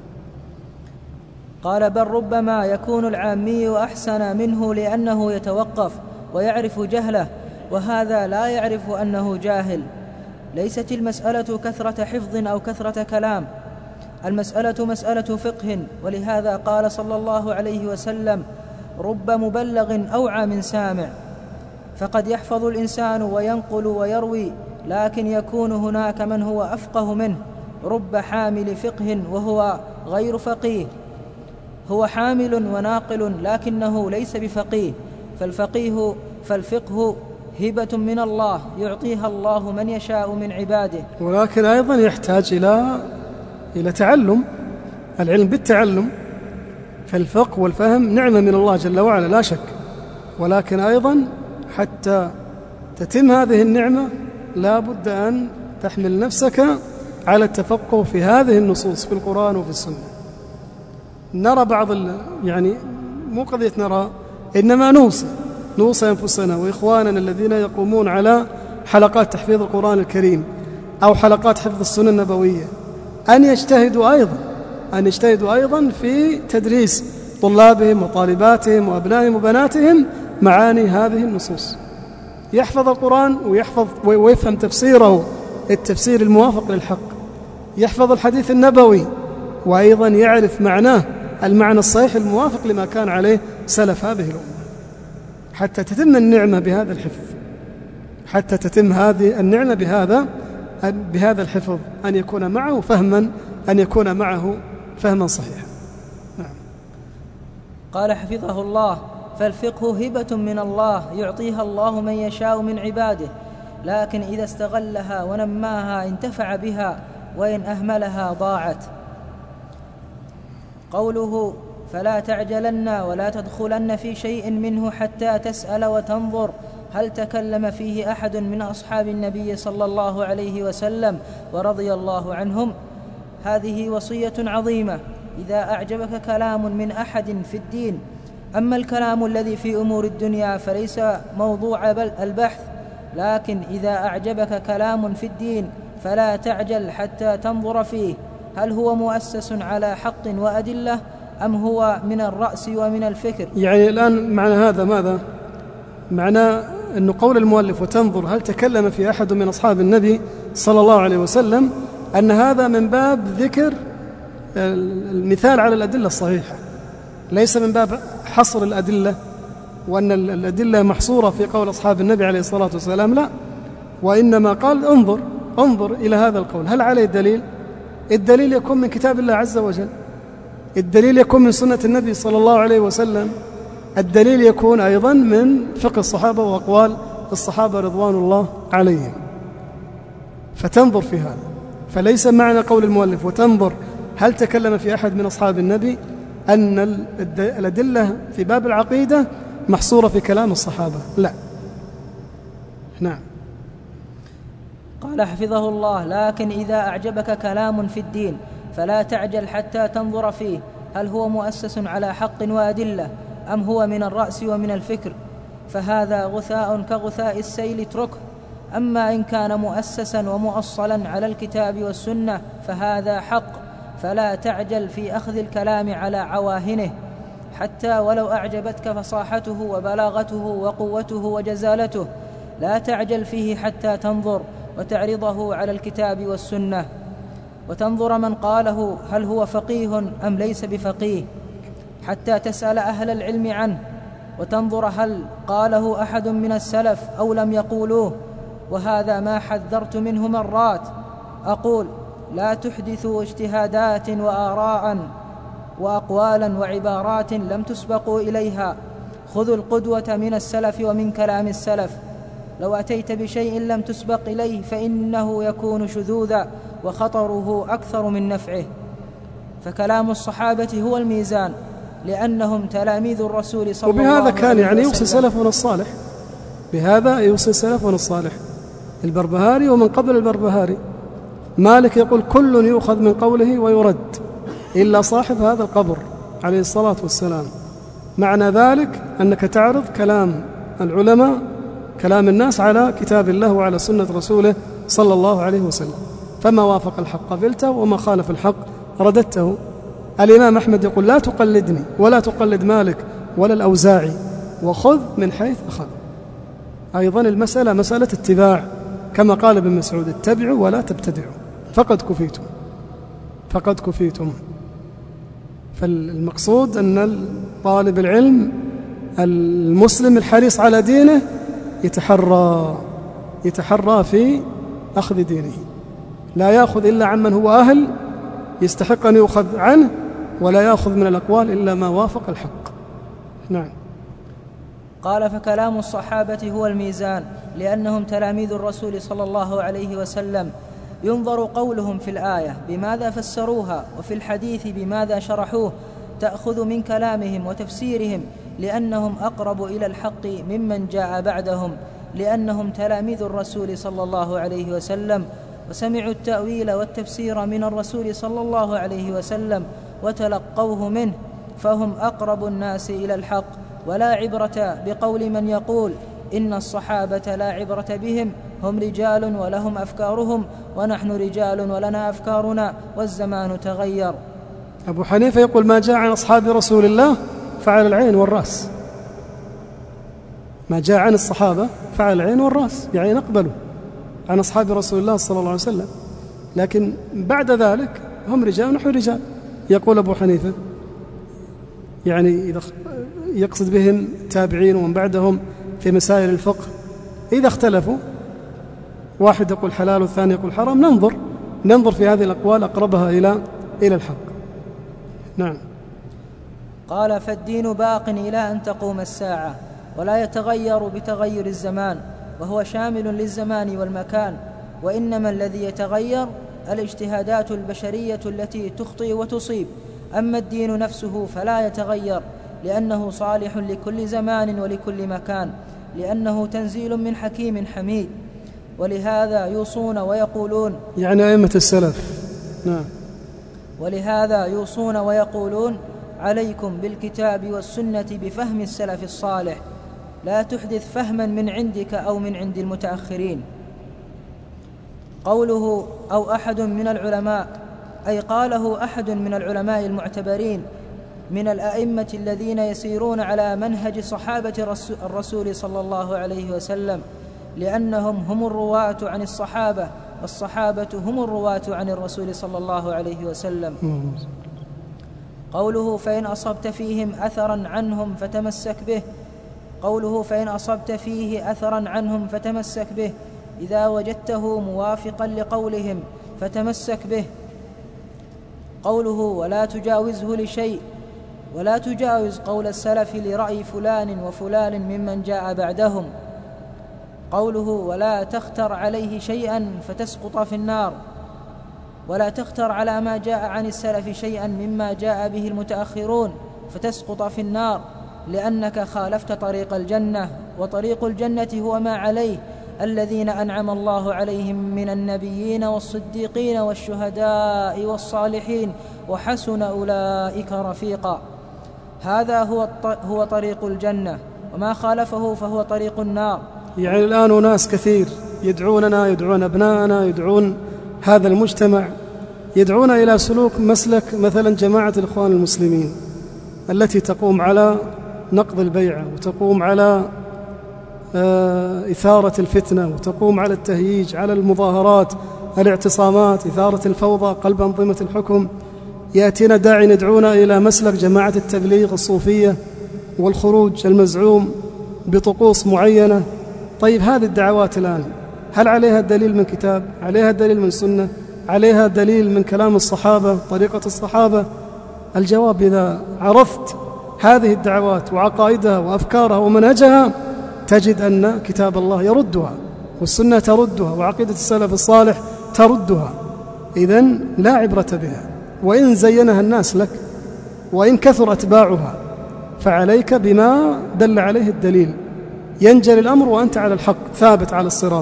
قال: بل ربما يكون العامي أحسن منه لأنه يتوقف ويعرف جهله، وهذا لا يعرف أنه جاهل. ليست المسألة كثرة حفظ أو كثرة كلام، المسألة مسألة فقه. ولهذا قال صلى الله عليه وسلم: رب مبلغ أوعى من سامع. فقد يحفظ الإنسان وينقل ويروي، لكن يكون هناك من هو أفقه منه. رب حامل فقه وهو غير فقيه، هو حامل وناقل لكنه ليس بفقيه. فالفقيه فالفقه هبة من الله يعطيها الله من يشاء من عباده، ولكن أيضا يحتاج إلى إلى تعلم، العلم بالتعلم. فالفقه والفهم نعمة من الله جل وعلا لا شك، ولكن أيضا حتى تتم هذه النعمة لا بد أن تحمل نفسك على التفقه في هذه النصوص في القرآن وفي السنة. نرى بعض يعني مو قضية نرى، إنما نوصي نوصي أنفسنا وإخواننا الذين يقومون على حلقات تحفيظ القرآن الكريم أو حلقات حفظ السنة النبوية أن يجتهدوا أيضا أن يجتهدوا أيضا في تدريس طلابهم وطالباتهم وأبنائهم وبناتهم معاني هذه النصوص. يحفظ القرآن ويحفظ ويفهم تفسيره التفسير الموافق للحق، يحفظ الحديث النبوي وأيضا يعرف معناه المعنى الصحيح الموافق لما كان عليه سلف هذه الأمة، حتى تتم النعمة بهذا الحفظ، حتى تتم هذه النعمة بهذا بهذا الحفظ، أن يكون معه فهما أن يكون معه فهما صحيحا. نعم. قال حفظه الله: فالفقه هبة من الله يعطيها الله من يشاء من عباده، لكن إذا استغلها ونماها انتفع بها، وإن أهملها ضاعت. قوله: فلا تعجلن ولا تدخلن في شيء منه حتى تسأل وتنظر هل تكلم فيه أحد من أصحاب النبي صلى الله عليه وسلم ورضي الله عنهم. هذه وصية عظيمة. إذا أعجبك كلام من أحد في الدين، أما الكلام الذي في أمور الدنيا فليس موضوع البحث، لكن إذا أعجبك كلام في الدين فلا تعجل حتى تنظر فيه هل هو مؤسس على حق وأدلة أم هو من الرأس ومن الفكر. يعني الآن معنى هذا ماذا؟ معنى أن قول المؤلف وتنظر هل تكلم في أحد من أصحاب النبي صلى الله عليه وسلم أن هذا من باب ذكر المثال على الأدلة الصحيحة، ليس من باب حصر الأدلة وأن الأدلة محصورة في قول أصحاب النبي عليه الصلاة والسلام، لا، وإنما قال انظر انظر إلى هذا القول هل عليه دليل. الدليل يكون من كتاب الله عز وجل، الدليل يكون من سنة النبي صلى الله عليه وسلم، الدليل يكون أيضا من فقه الصحابة وأقوال الصحابة رضوان الله عليهم. فتنظر في هذا، فليس معنى قول المؤلف وتنظر هل تكلم في أحد من أصحاب النبي أن الأدلة في باب العقيدة محصورة في كلام الصحابة، لا. نعم. قال حفظه الله: لكن إذا أعجبك كلام في الدين فلا تعجل حتى تنظر فيه هل هو مؤسس على حق وأدلة أم هو من الرأس ومن الفكر، فهذا غثاء كغثاء السيل اتركه. أما إن كان مؤسسا ومؤصلا على الكتاب والسنة فهذا حق، فلا تعجل في أخذ الكلام على عواهنه، حتى ولو أعجبتك فصاحته وبلاغته وقوته وجزالته، لا تعجل فيه حتى تنظر وتعرضه على الكتاب والسنة، وتنظر من قاله هل هو فقيه أم ليس بفقيه، حتى تسأل أهل العلم عنه، وتنظر هل قاله أحد من السلف أو لم يقولوه. وهذا ما حذرت منه مرات، أقول: لا تحدثوا اجتهادات وآراء وأقوالا وعبارات لم تسبقوا إليها، خذوا القدوة من السلف ومن كلام السلف. لو أتيت بشيء لم تسبق إليه فإنه يكون شذوذا وخطره أكثر من نفعه. فكلام الصحابة هو الميزان، لأنهم تلاميذ الرسول صلى الله عليه وسلم. وبهذا كان يعني يوصي سلفنا الصالح، بهذا يوصي سلفنا الصالح البربهاري ومن قبل البربهاري. مالك يقول كل يؤخذ من قوله ويرد إلا صاحب هذا القبر عليه الصلاة والسلام. معنى ذلك أنك تعرض كلام العلماء، كلام الناس، على كتاب الله وعلى سنة رسوله صلى الله عليه وسلم، فما وافق الحق قبلته وما خالف الحق رددته. الإمام أحمد يقول لا تقلدني ولا تقلد مالك ولا الأوزاعي، وخذ من حيث أخذ. أيضا المسألة مسألة اتباع، كما قال ابن مسعود اتبعوا ولا تبتدعوا فقد كفيتم فقد كفيتم. فالمقصود أن طالب العلم المسلم الحريص على دينه يتحرى يتحرى في أخذ دينه، لا يأخذ إلا عمن هو أهل يستحق أن يؤخذ عنه، ولا يأخذ من الأقوال إلا ما وافق الحق. نعم. قال فكلام الصحابة هو الميزان لأنهم تلاميذ الرسول صلى الله عليه وسلم. ينظر قولهم في الآية بماذا فسروها، وفي الحديث بماذا شرحوه، تأخذ من كلامهم وتفسيرهم لأنهم أقرب إلى الحق ممن جاء بعدهم، لأنهم تلاميذ الرسول صلى الله عليه وسلم وسمعوا التأويل والتفسير من الرسول صلى الله عليه وسلم وتلقوه منه، فهم أقرب الناس إلى الحق. ولا عبرة بقول من يقول إن الصحابة لا عبرة بهم، هم رجال ولهم أفكارهم ونحن رجال ولنا أفكارنا والزمان تغير. أبو حنيفة يقول ما جاء عن أصحاب رسول الله فعلى العين والرأس، ما جاء عن الصحابة فعلى العين والرأس، يعني نقبله عن أصحاب رسول الله صلى الله عليه وسلم، لكن بعد ذلك هم رجال ونحن رجال. يقول أبو حنيفة يعني إذا يقصد بهم تابعين ومن بعدهم في مسائل الفقه، إذا اختلفوا واحد يقول حلال والثاني يقول حرام، ننظر ننظر في هذه الأقوال أقربها إلى إلى الحق. نعم. قال فالدين باق إلى أن تقوم الساعة ولا يتغير بتغير الزمان، وهو شامل للزمان والمكان، وإنما الذي يتغير الاجتهادات البشرية التي تخطئ وتصيب، أما الدين نفسه فلا يتغير لأنه صالح لكل زمان ولكل مكان، لأنه تنزيل من حكيم حميد. ولهذا يوصون ويقولون، يعني أئمة السلف. نعم. ولهذا يوصون ويقولون عليكم بالكتاب والسنة بفهم السلف الصالح، لا تحدث فهما من عندك أو من عند المتأخرين. قوله أو أحد من العلماء، أي قاله أحد من العلماء المعتبرين من الأئمة الذين يسيرون على منهج صحابة الرسول صلى الله عليه وسلم، لأنهم هم الرواة عن الصحابة، والصحابة هم الرواة عن الرسول صلى الله عليه وسلم. قوله فإن أصبت فيهم أثرا عنهم فتمسك به، قوله فإن أصبت فيه أثرا عنهم فتمسك به، إذا وجدته موافقا لقولهم فتمسك به. قوله ولا تجاوزه لشيء، ولا تجاوز قول السلف لرأي فلان وفلان ممن جاء بعدهم. قوله ولا تختر عليه شيئا فتسقط في النار، ولا تختر على ما جاء عن السلف شيئا مما جاء به المتأخرون فتسقط في النار، لأنك خالفت طريق الجنة، وطريق الجنة هو ما عليه الذين أنعم الله عليهم من النبيين والصديقين والشهداء والصالحين وحسن أولئك رفيقا. هذا هو هو طريق الجنة، وما خالفه فهو طريق النار. يعني الآن ناس كثير يدعوننا، يدعون أبناءنا، يدعون هذا المجتمع، يدعون إلى سلوك مسلك مثلا جماعة الإخوان المسلمين التي تقوم على نقض البيعة، وتقوم على إثارة الفتنة، وتقوم على التهييج، على المظاهرات، الاعتصامات، إثارة الفوضى، قلب أنظمة الحكم. يأتينا داعي ندعونا إلى مسلك جماعة التبليغ الصوفية والخروج المزعوم بطقوس معينة. طيب هذه الدعوات الآن هل عليها دليل من كتاب؟ عليها دليل من سنة؟ عليها دليل من كلام الصحابة، طريقة الصحابة؟ الجواب إذا عرفت هذه الدعوات وعقائدها وأفكارها ومنهجها تجد أن كتاب الله يردها، والسنة تردها، وعقيدة السلف الصالح تردها. إذن لا عبرة بها، وإن زينها الناس لك وإن كثر أتباعها فعليك بما دل عليه الدليل، ينجلي الأمر وأنت على الحق ثابت على الصراط.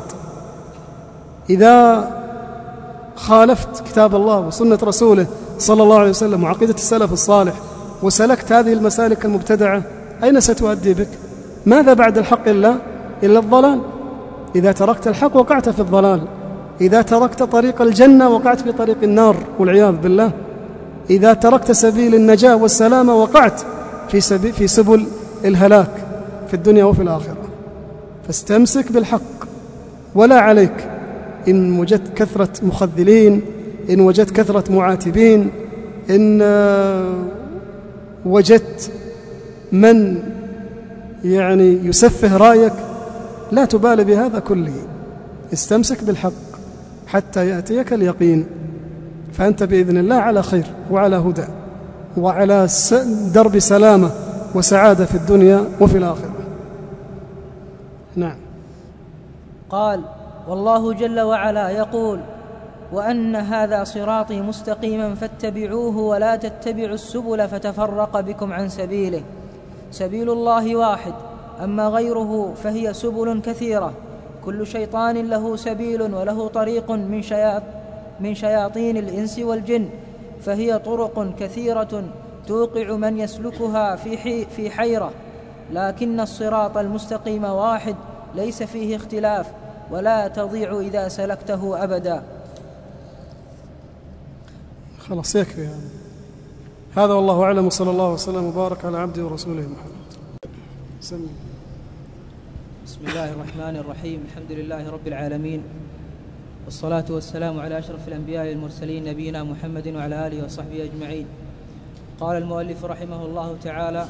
إذا خالفت كتاب الله وسنة رسوله صلى الله عليه وسلم وعقيدة السلف الصالح وسلكت هذه المسالك المبتدعة، أين ستؤدي بك؟ ماذا بعد الحق إلا إلا الضلال؟ إذا تركت الحق وقعت في الضلال، إذا تركت طريق الجنة وقعت في طريق النار والعياذ بالله، إذا تركت سبيل النجاة والسلامة وقعت في, سبيل في سبل الهلاك في الدنيا وفي الآخرة. فاستمسك بالحق ولا عليك إن وجدت كثرة مخذلين، إن وجدت كثرة معاتبين، إن وجدت من يعني يسفه رأيك، لا تبالي بهذا كله، استمسك بالحق حتى يأتيك اليقين، فأنت بإذن الله على خير وعلى هدى وعلى درب سلامة وسعادة في الدنيا وفي الآخرة. نعم. قال: والله جل وعلا يقول: وأن هذا صراطي مستقيما فاتبعوه ولا تتبعوا السبل فتفرق بكم عن سبيله، سبيل الله واحد، أما غيره فهي سبل كثيرة، كل شيطان له سبيل وله طريق من, شياط من شياطين الإنس والجن، فهي طرق كثيرة توقع من يسلكها في, حي في حيرة، لكن الصراط المستقيم واحد ليس فيه اختلاف، ولا تضيع إذا سلكته أبدا. خلاص يكفي يعني. هذا والله أعلم، وصلى الله وسلم وبارك على عبده ورسوله محمد. سمي. بسم الله الرحمن الرحيم، الحمد لله رب العالمين، والصلاة والسلام على أشرف الأنبياء والمرسلين نبينا محمد وعلى آله وصحبه أجمعين. قال المؤلف رحمه الله تعالى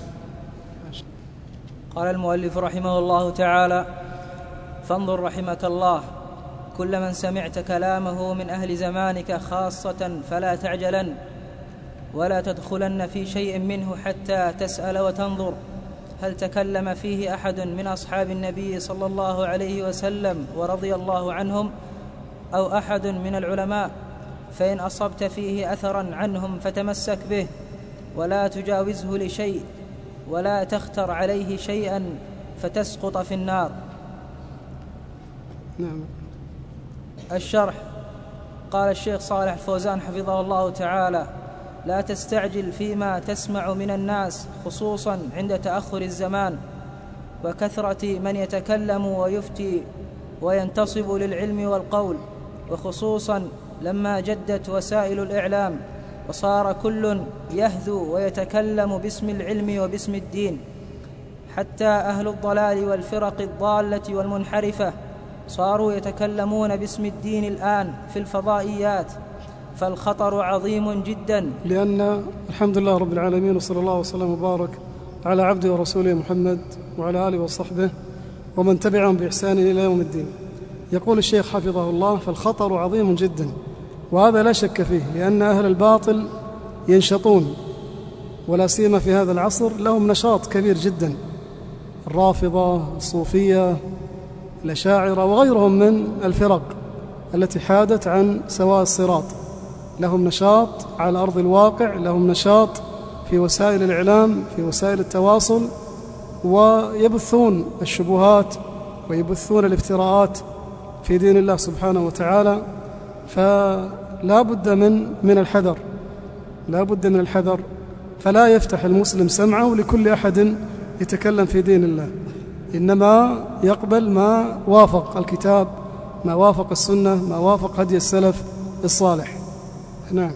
قال المؤلف رحمه الله تعالى فانظر رحمك الله كل من سمعت كلامه من أهل زمانك خاصة فلا تعجلن ولا تدخلن في شيء منه حتى تسأل وتنظر هل تكلم فيه أحد من أصحاب النبي صلى الله عليه وسلم ورضي الله عنهم أو أحد من العلماء، فإن أصبت فيه أثرا عنهم فتمسك به ولا تجاوزه لشيء ولا تختر عليه شيئا فتسقط في النار. نعم. الشرح. قال الشيخ صالح الفوزان حفظه الله تعالى: لا تستعجل فيما تسمع من الناس، خصوصا عند تأخر الزمان وكثرة من يتكلم ويفتي وينتصب للعلم والقول، وخصوصا لما جدت وسائل الإعلام وصار كل يهذو ويتكلم باسم العلم وباسم الدين، حتى أهل الضلال والفرق الضالة والمنحرفة صاروا يتكلمون باسم الدين الآن في الفضائيات، فالخطر عظيم جدا. لأن الحمد لله رب العالمين، وصلى الله وسلم وبارك على عبده ورسوله محمد وعلى آله وصحبه ومن تبعهم بإحسان إلى يوم الدين. يقول الشيخ حفظه الله: فالخطر عظيم جدا، وهذا لا شك فيه، لأن أهل الباطل ينشطون، ولا سيما في هذا العصر لهم نشاط كبير جدا، الرافضة، الصوفية، الأشاعرة وغيرهم من الفرق التي حادت عن سواء الصراط، لهم نشاط على أرض الواقع، لهم نشاط في وسائل الإعلام، في وسائل التواصل، ويبثون الشبهات ويبثون الافتراءات في دين الله سبحانه وتعالى. فلا بد من من الحذر، لا بد من الحذر، فلا يفتح المسلم سمعه لكل أحد يتكلم في دين الله، إنما يقبل ما وافق الكتاب، ما وافق السنة، ما وافق هدي السلف الصالح. نعم.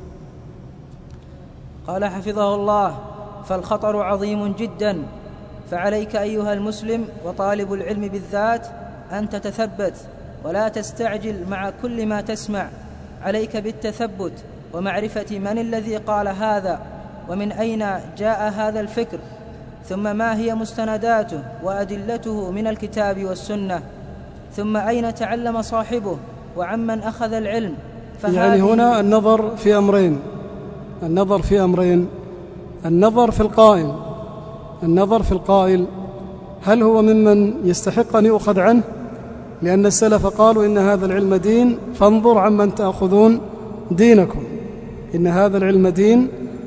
قال حفظه الله: فالخطر عظيم جدا، فعليك أيها المسلم وطالب العلم بالذات أن تتثبت ولا تستعجل مع كل ما تسمع، عليك بالتثبت ومعرفة من الذي قال هذا، ومن أين جاء هذا الفكر، ثم ما هي مستنداته وأدلته من الكتاب والسنة، ثم أين تعلم صاحبه وعمن أخذ العلم. يعني هنا النظر في أمرين، النظر في أمرين النظر في القائل النظر في القائل هل هو ممن يستحق أن يؤخذ عنه؟ لأن السلف قالوا: إن هذا العلم دين فانظر عمن تأخذون دينكم. إن هذا العلم دين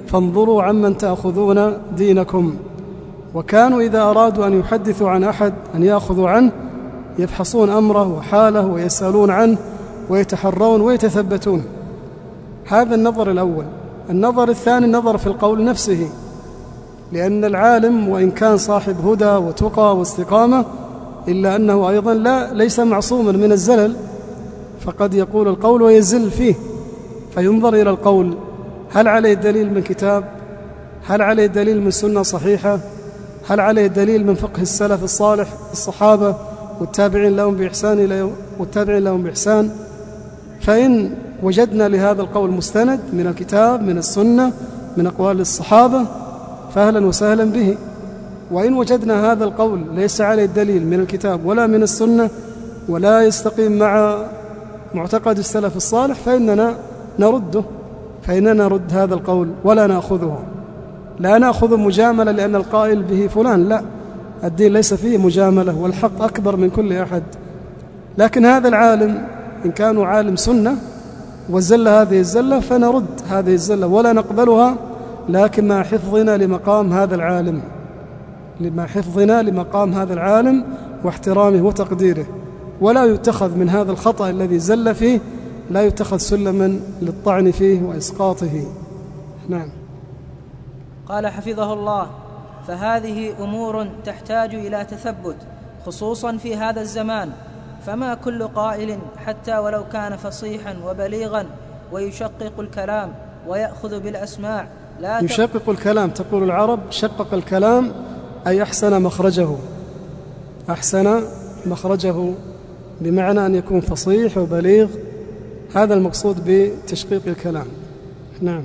فانظروا عمن تأخذون دينكم. وكانوا إذا أرادوا أن يحدثوا عن أحد أن يأخذوا عنه يفحصون أمره وحاله ويسألون عنه ويتحرون ويتثبتون. هذا النظر الأول. النظر الثاني النظر في القول نفسه، لأن العالم وإن كان صاحب هدى وتقى واستقامة إلا أنه أيضا لا ليس معصوما من الزلل، فقد يقول القول ويزل فيه، فينظر إلى القول هل عليه دليل من كتاب، هل عليه دليل من سنة صحيحة، هل عليه دليل من فقه السلف الصالح الصحابة والتابعين لهم بإحسان والتابعين لهم بإحسان. فإن وجدنا لهذا القول مستند من الكتاب من السنة من أقوال الصحابة فأهلا وسهلا به، وإن وجدنا هذا القول ليس عليه دليل من الكتاب ولا من السنة ولا يستقيم مع معتقد السلف الصالح فإننا نرده فإننا نرد هذا القول ولا نأخذه. لا نأخذ مجاملة لأن القائل به فلان، لا، الدين ليس فيه مجاملة والحق أكبر من كل أحد. لكن هذا العالم إن كانوا عالم سنة وزل هذه الزلة فنرد هذه الزلة ولا نقبلها، لكن مع حفظنا لمقام هذا العالم مع حفظنا لمقام هذا العالم واحترامه وتقديره، ولا يتخذ من هذا الخطأ الذي زل فيه لا يتخذ سلما للطعن فيه وإسقاطه. نعم. قال حفظه الله: فهذه أمور تحتاج إلى تثبت خصوصا في هذا الزمان، فما كل قائل حتى ولو كان فصيحا وبليغا ويشقق الكلام ويأخذ بالأسماع لا يشقق الكلام. تقول العرب شقق الكلام أي أحسن مخرجه، أحسن مخرجه بمعنى أن يكون فصيح وبليغ، هذا المقصود بتشقيق الكلام. نعم.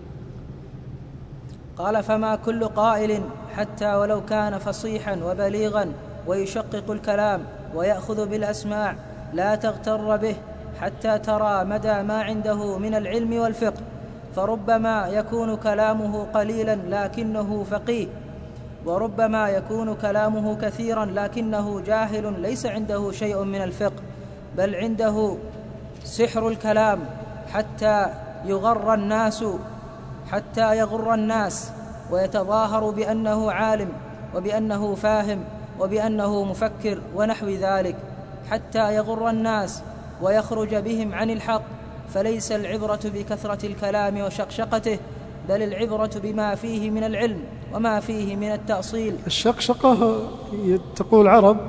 قال: فما كل قائل حتى ولو كان فصيحا وبليغا ويشقق الكلام ويأخذ بالأسماع لا تغتر به حتى ترى مدى ما عنده من العلم والفقه، فربما يكون كلامه قليلا لكنه فقيه، وربما يكون كلامه كثيرا لكنه جاهل ليس عنده شيء من الفقه، بل عنده سحر الكلام حتى يغر الناس حتى يغر الناس ويتظاهر بأنه عالم وبأنه فاهم وبأنه مفكر ونحو ذلك، حتى يغر الناس ويخرج بهم عن الحق. فليس العبرة بكثرة الكلام وشقشقته، بل العبرة بما فيه من العلم وما فيه من التأصيل. الشقشقة تقول العرب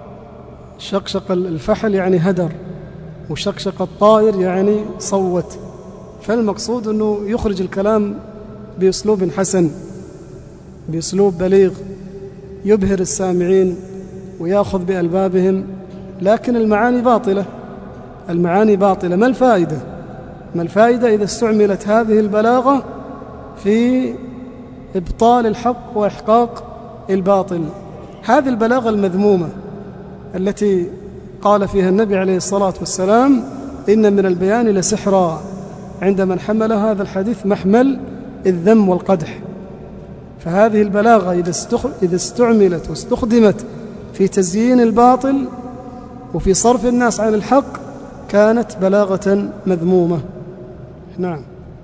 شقشق الفحل يعني هدر، وشقشق الطائر يعني صوت، فالمقصود أنه يخرج الكلام بأسلوب حسن بأسلوب بليغ يبهر السامعين ويأخذ بألبابهم، لكن المعاني باطلة المعاني باطلة. ما الفائدة؟ ما الفائدة إذا استعملت هذه البلاغة في إبطال الحق وإحقاق الباطل؟ هذه البلاغة المذمومة التي قال فيها النبي عليه الصلاة والسلام: إن من البيان لسحرا، عندما حمل هذا الحديث محمل الذم والقدح. فهذه البلاغة إذا استعملت واستخدمت في تزيين الباطل وفي صرف الناس عن الحق كانت بلاغة مذمومة. نعم.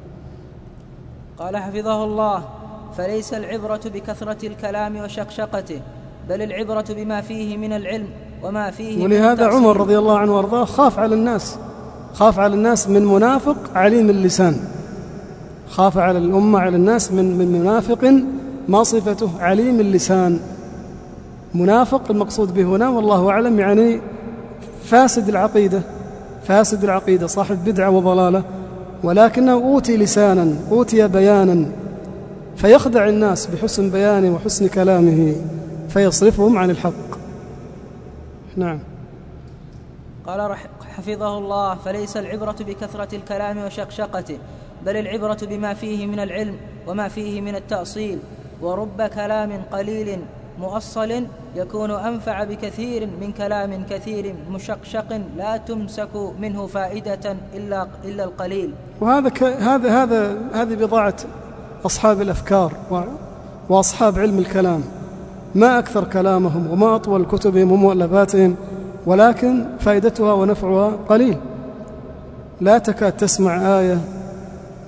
قال حفظه الله: فليس العبرة بكثرة الكلام وشقشقته، بل العبرة بما فيه من العلم وما فيه. ولهذا عمر رضي الله عنه وارضاه خاف على الناس خاف على الناس من منافق عليم اللسان، خاف على الأمة على الناس من من منافق ما صفته عليم اللسان. منافق المقصود به هنا والله أعلم يعني فاسد العقيدة فاسد العقيدة صاحب بدعة وضلالة، ولكنه أوتي لسانا أوتي بيانا فيخدع الناس بحسن بيانه وحسن كلامه فيصرفهم عن الحق. نعم. قال حفظه الله: فليس العبرة بكثرة الكلام وشقشقته، بل العبرة بما فيه من العلم وما فيه من التأصيل. ورب كلام قليل مؤصل يكون أنفع بكثير من كلام كثير مشقشق لا تمسك منه فائدة إلا إلا القليل. وهذا ك... هذا هذا هذه بضاعة أصحاب الأفكار و... وأصحاب علم الكلام، ما أكثر كلامهم وما أطول كتبهم ومؤلفاتهم، ولكن فائدتها ونفعها قليل. لا تكاد تسمع آية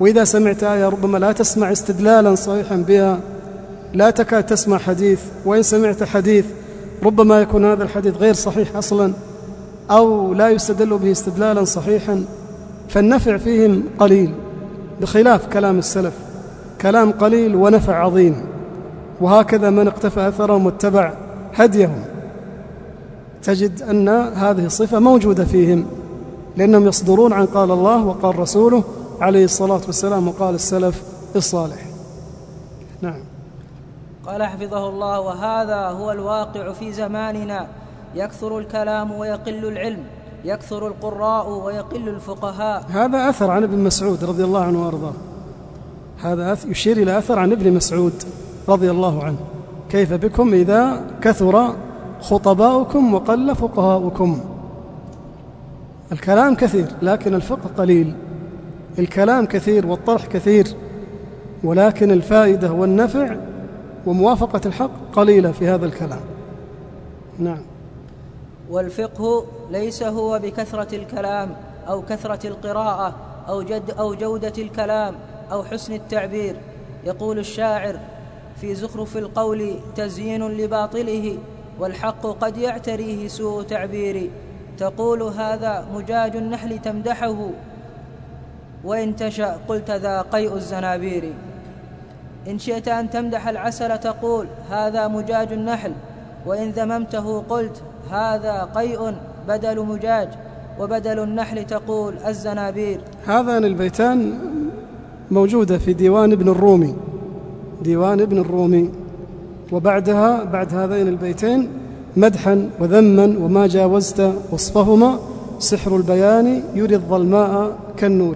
وإذا سمعت آية ربما لا تسمع استدلالا صحيحا بها، لا تكاد تسمع حديث، وإن سمعت حديث ربما يكون هذا الحديث غير صحيح أصلا أو لا يستدل به استدلالا صحيحا، فالنفع فيهم قليل، بخلاف كلام السلف، كلام قليل ونفع عظيم. وهكذا من اقتفى أثرهم واتبع هديهم تجد أن هذه الصفة موجودة فيهم، لأنهم يصدرون عن قال الله وقال رسوله عليه الصلاة والسلام وقال السلف الصالح. نعم. قال حفظه الله: وهذا هو الواقع في زماننا، يكثر الكلام ويقل العلم، يكثر القراء ويقل الفقهاء. هذا أثر عن ابن مسعود رضي الله عنه وأرضاه، هذا يشير إلى أثر عن ابن مسعود رضي الله عنه: كيف بكم إذا كثر خطباؤكم وقل فقهاؤكم. الكلام كثير لكن الفقه قليل، الكلام كثير والطرح كثير ولكن الفائدة والنفع وموافقة الحق قليلة في هذا الكلام. نعم. والفقه ليس هو بكثرة الكلام أو كثرة القراءة أو, جد أو جودة الكلام أو حسن التعبير. يقول الشاعر في زخرف القول: تزيين لباطله والحق قد يعتريه سوء تعبير. تقول هذا مجاج النحل تمدحه، وإن تشأ قلت ذا قيء الزنابير. إن شئت أن تمدح العسل تقول هذا مجاج النحل، وإن ذممته قلت هذا قيء بدل مجاج، وبدل النحل تقول الزنابير. هذان البيتان موجودة في ديوان ابن الرومي، ديوان ابن الرومي، وبعدها بعد هذين البيتين مدحا وذما وما جاوزت وصفهما سحر البيان يري الظلماء كالنور.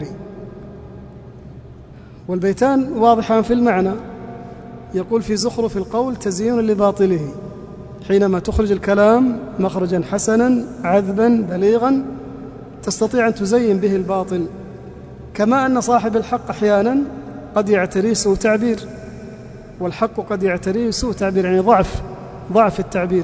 والبيتان واضحان في المعنى. يقول في زخرف القول: تزيين لباطله، حينما تخرج الكلام مخرجا حسنا عذبا بليغا تستطيع أن تزين به الباطل، كما أن صاحب الحق أحيانا قد يعتريه سوء تعبير، والحق قد يعتريه سوء تعبير، يعني ضعف ضعف التعبير.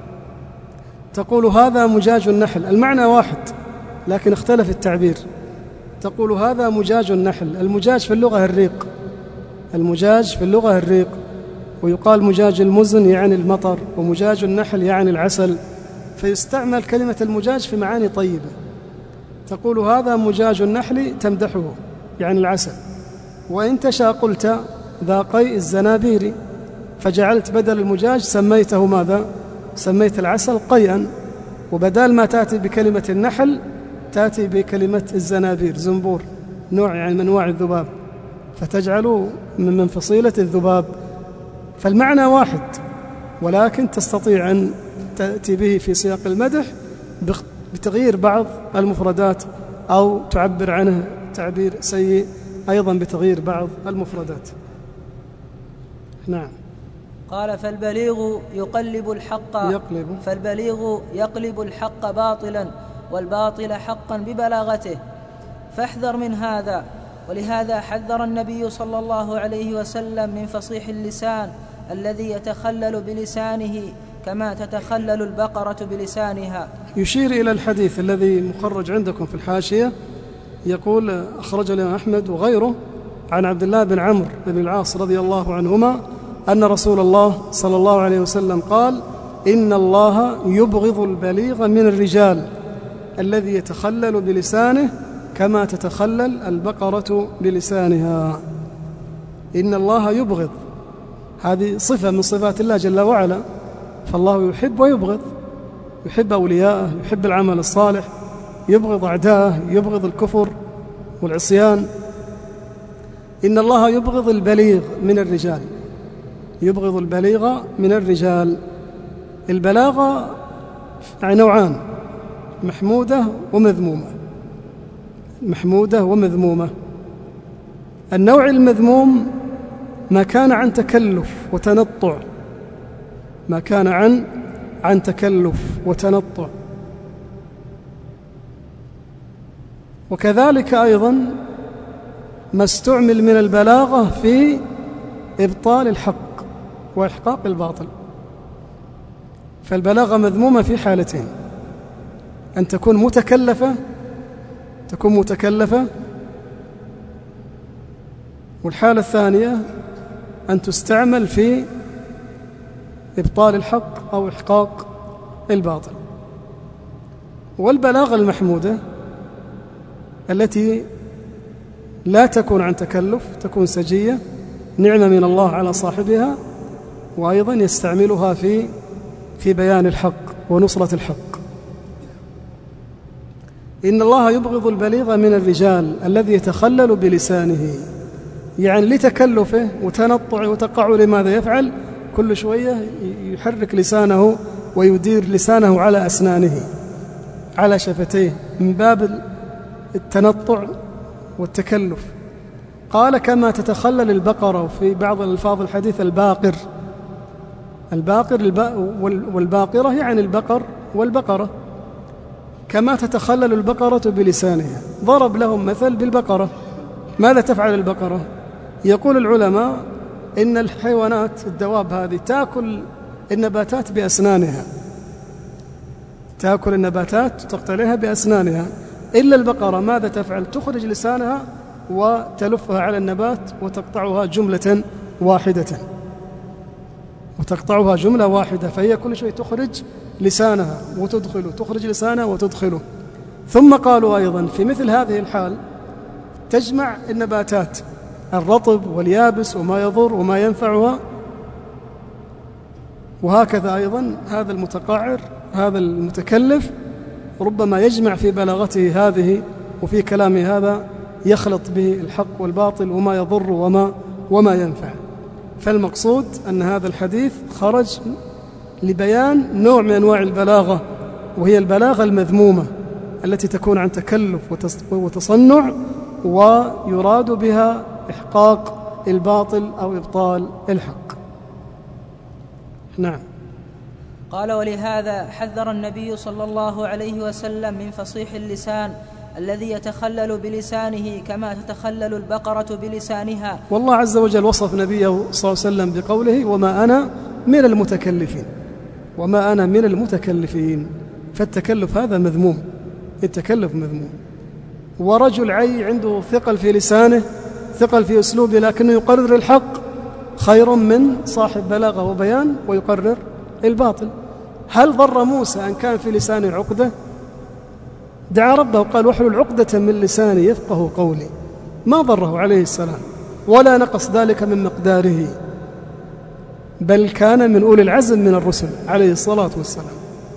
تقول هذا مجاج النحل، المعنى واحد لكن اختلف التعبير. تقول هذا مجاج النحل، المجاج في اللغة الريق، المجاج في اللغة الريق، ويقال مجاج المزن يعني المطر، ومجاج النحل يعني العسل، فيستعمل كلمة المجاج في معاني طيبة. تقول هذا مجاج النحل تمدحه يعني العسل، وإن تشاء قلت ذا قيء الزنابير، فجعلت بدل المجاج سميته ماذا؟ سميت العسل قيئا، وبدال ما تأتي بكلمة النحل تأتي بكلمة الزنابير، زنبور، نوع يعني من أنواع الذباب، فتجعله من فصيلة الذباب. فالمعنى واحد ولكن تستطيع أن تأتي به في سياق المدح بتغيير بعض المفردات، أو تعبر عنه تعبير سيء أيضا بتغيير بعض المفردات. نعم. قال: فالبليغ يقلب الحق يقلب فالبليغ يقلب الحق باطلا والباطل حقا ببلاغته، فاحذر من هذا. ولهذا حذر النبي صلى الله عليه وسلم من فصيح اللسان الذي يتخلل بلسانه كما تتخلل البقرة بلسانها. يشير إلى الحديث الذي مخرج عندكم في الحاشية، يقول أخرج الإمام أحمد وغيره عن عبد الله بن عمرو بن العاص رضي الله عنهما أن رسول الله صلى الله عليه وسلم قال: إن الله يبغض البليغ من الرجال الذي يتخلل بلسانه كما تتخلل البقرة بلسانها. إن الله يبغض، هذه صفة من صفات الله جل وعلا، فالله يحب ويبغض، يحب أولياءه، يحب العمل الصالح، يبغض أعداءه، يبغض الكفر والعصيان. إن الله يبغض البليغ من الرجال، يبغض البليغ من الرجال. البلاغة نوعان: محمودة ومذمومة، محمودة ومذمومة. النوع المذموم ما كان عن تكلف وتنطع، ما كان عن عن تكلف وتنطع. وكذلك أيضا ما استعمل من البلاغة في إبطال الحق وإحقاق الباطل. فالبلاغة مذمومة في حالتين: أن تكون متكلفة تكون متكلفة والحالة الثانية أن تستعمل في إبطال الحق أو إحقاق الباطل. والبلاغة المحمودة التي لا تكون عن تكلف، تكون سجية، نعمة من الله على صاحبها، وأيضا يستعملها في في بيان الحق ونصرة الحق. إن الله يبغض البليغ من الرجال الذي يتخلل بلسانه، يعني لتكلفه وتنطع وتقع لماذا يفعل؟ كل شوية يحرك لسانه ويدير لسانه على أسنانه على شفتيه من باب التنطع والتكلف. قال كما تتخلل البقرة، وفي بعض الألفاظ الحديث الباقر. الباقر والباقرة يعني البقر والبقرة. كما تتخلل البقرة بلسانها. ضرب لهم مثل بالبقرة. ماذا تفعل البقرة؟ يقول العلماء إن الحيوانات الدواب هذه تأكل النباتات بأسنانها، تأكل النباتات تقتلعها بأسنانها، إلا البقرة ماذا تفعل؟ تخرج لسانها وتلفها على النبات وتقطعها جملة واحدة وتقطعها جملة واحدة فهي كل شيء تخرج لسانها وتدخله، تخرج لسانها وتدخله. ثم قالوا أيضا في مثل هذه الحال تجمع النباتات الرطب واليابس وما يضر وما ينفعها. وهكذا أيضا هذا المتقعر هذا المتكلف ربما يجمع في بلاغته هذه وفي كلامه هذا يخلط به الحق والباطل وما يضر وما, وما ينفع. فالمقصود أن هذا الحديث خرج لبيان نوع من أنواع البلاغة، وهي البلاغة المذمومة التي تكون عن تكلف وتصنع ويراد بها إحقاق الباطل أو إبطال الحق. نعم. قال ولهذا حذر النبي صلى الله عليه وسلم من فصيح اللسان الذي يتخلل بلسانه كما تتخلل البقرة بلسانها. والله عز وجل وصف نبيه صلى الله عليه وسلم بقوله وما أنا من المتكلفين، وما أنا من المتكلفين. فالتكلف هذا مذموم، التكلف مذموم. ورجل عي عنده ثقل في لسانه، ثقل في أسلوبه، لكنه يقرر الحق خير من صاحب بلاغة وبيان ويقرر الباطل. هل ضر موسى أن كان في لسانه عقدة؟ دعا ربه وقال واحلل عقدة من لساني يفقه قولي. ما ضره عليه السلام ولا نقص ذلك من مقداره، بل كان من أولي العزم من الرسل عليه الصلاة والسلام.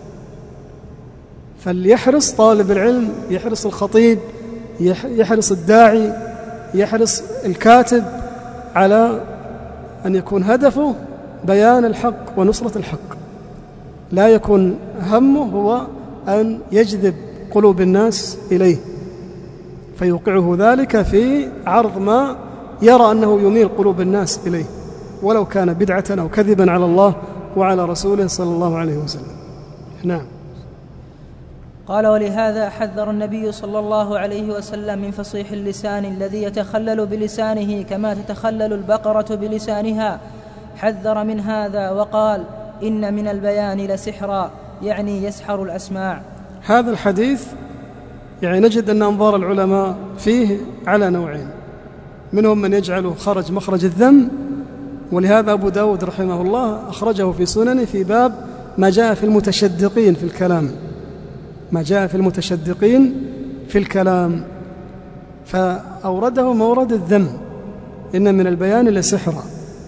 فليحرص طالب العلم، يحرص الخطيب، يحرص الداعي، يحرص الكاتب على أن يكون هدفه بيان الحق ونصرة الحق، لا يكون همه هو أن يجذب قلوب الناس إليه فيوقعه ذلك في عرض ما يرى أنه يميل قلوب الناس إليه، ولو كان بدعة أو كذبا على الله وعلى رسوله صلى الله عليه وسلم. نعم. قال ولهذا حذر النبي صلى الله عليه وسلم من فصيح اللسان الذي يتخلل بلسانه كما تتخلل البقرة بلسانها، حذر من هذا وقال إن من البيان لسحرا، يعني يسحر الأسماع. هذا الحديث يعني نجد أن أنظار العلماء فيه على نوعين، منهم من يجعله خرج مخرج الذم، ولهذا أبو داود رحمه الله أخرجه في سننه في باب ما جاء في المتشدقين في الكلام، ما جاء في المتشدقين في الكلام، فأورده مورد الذم، إن من البيان لسحرا.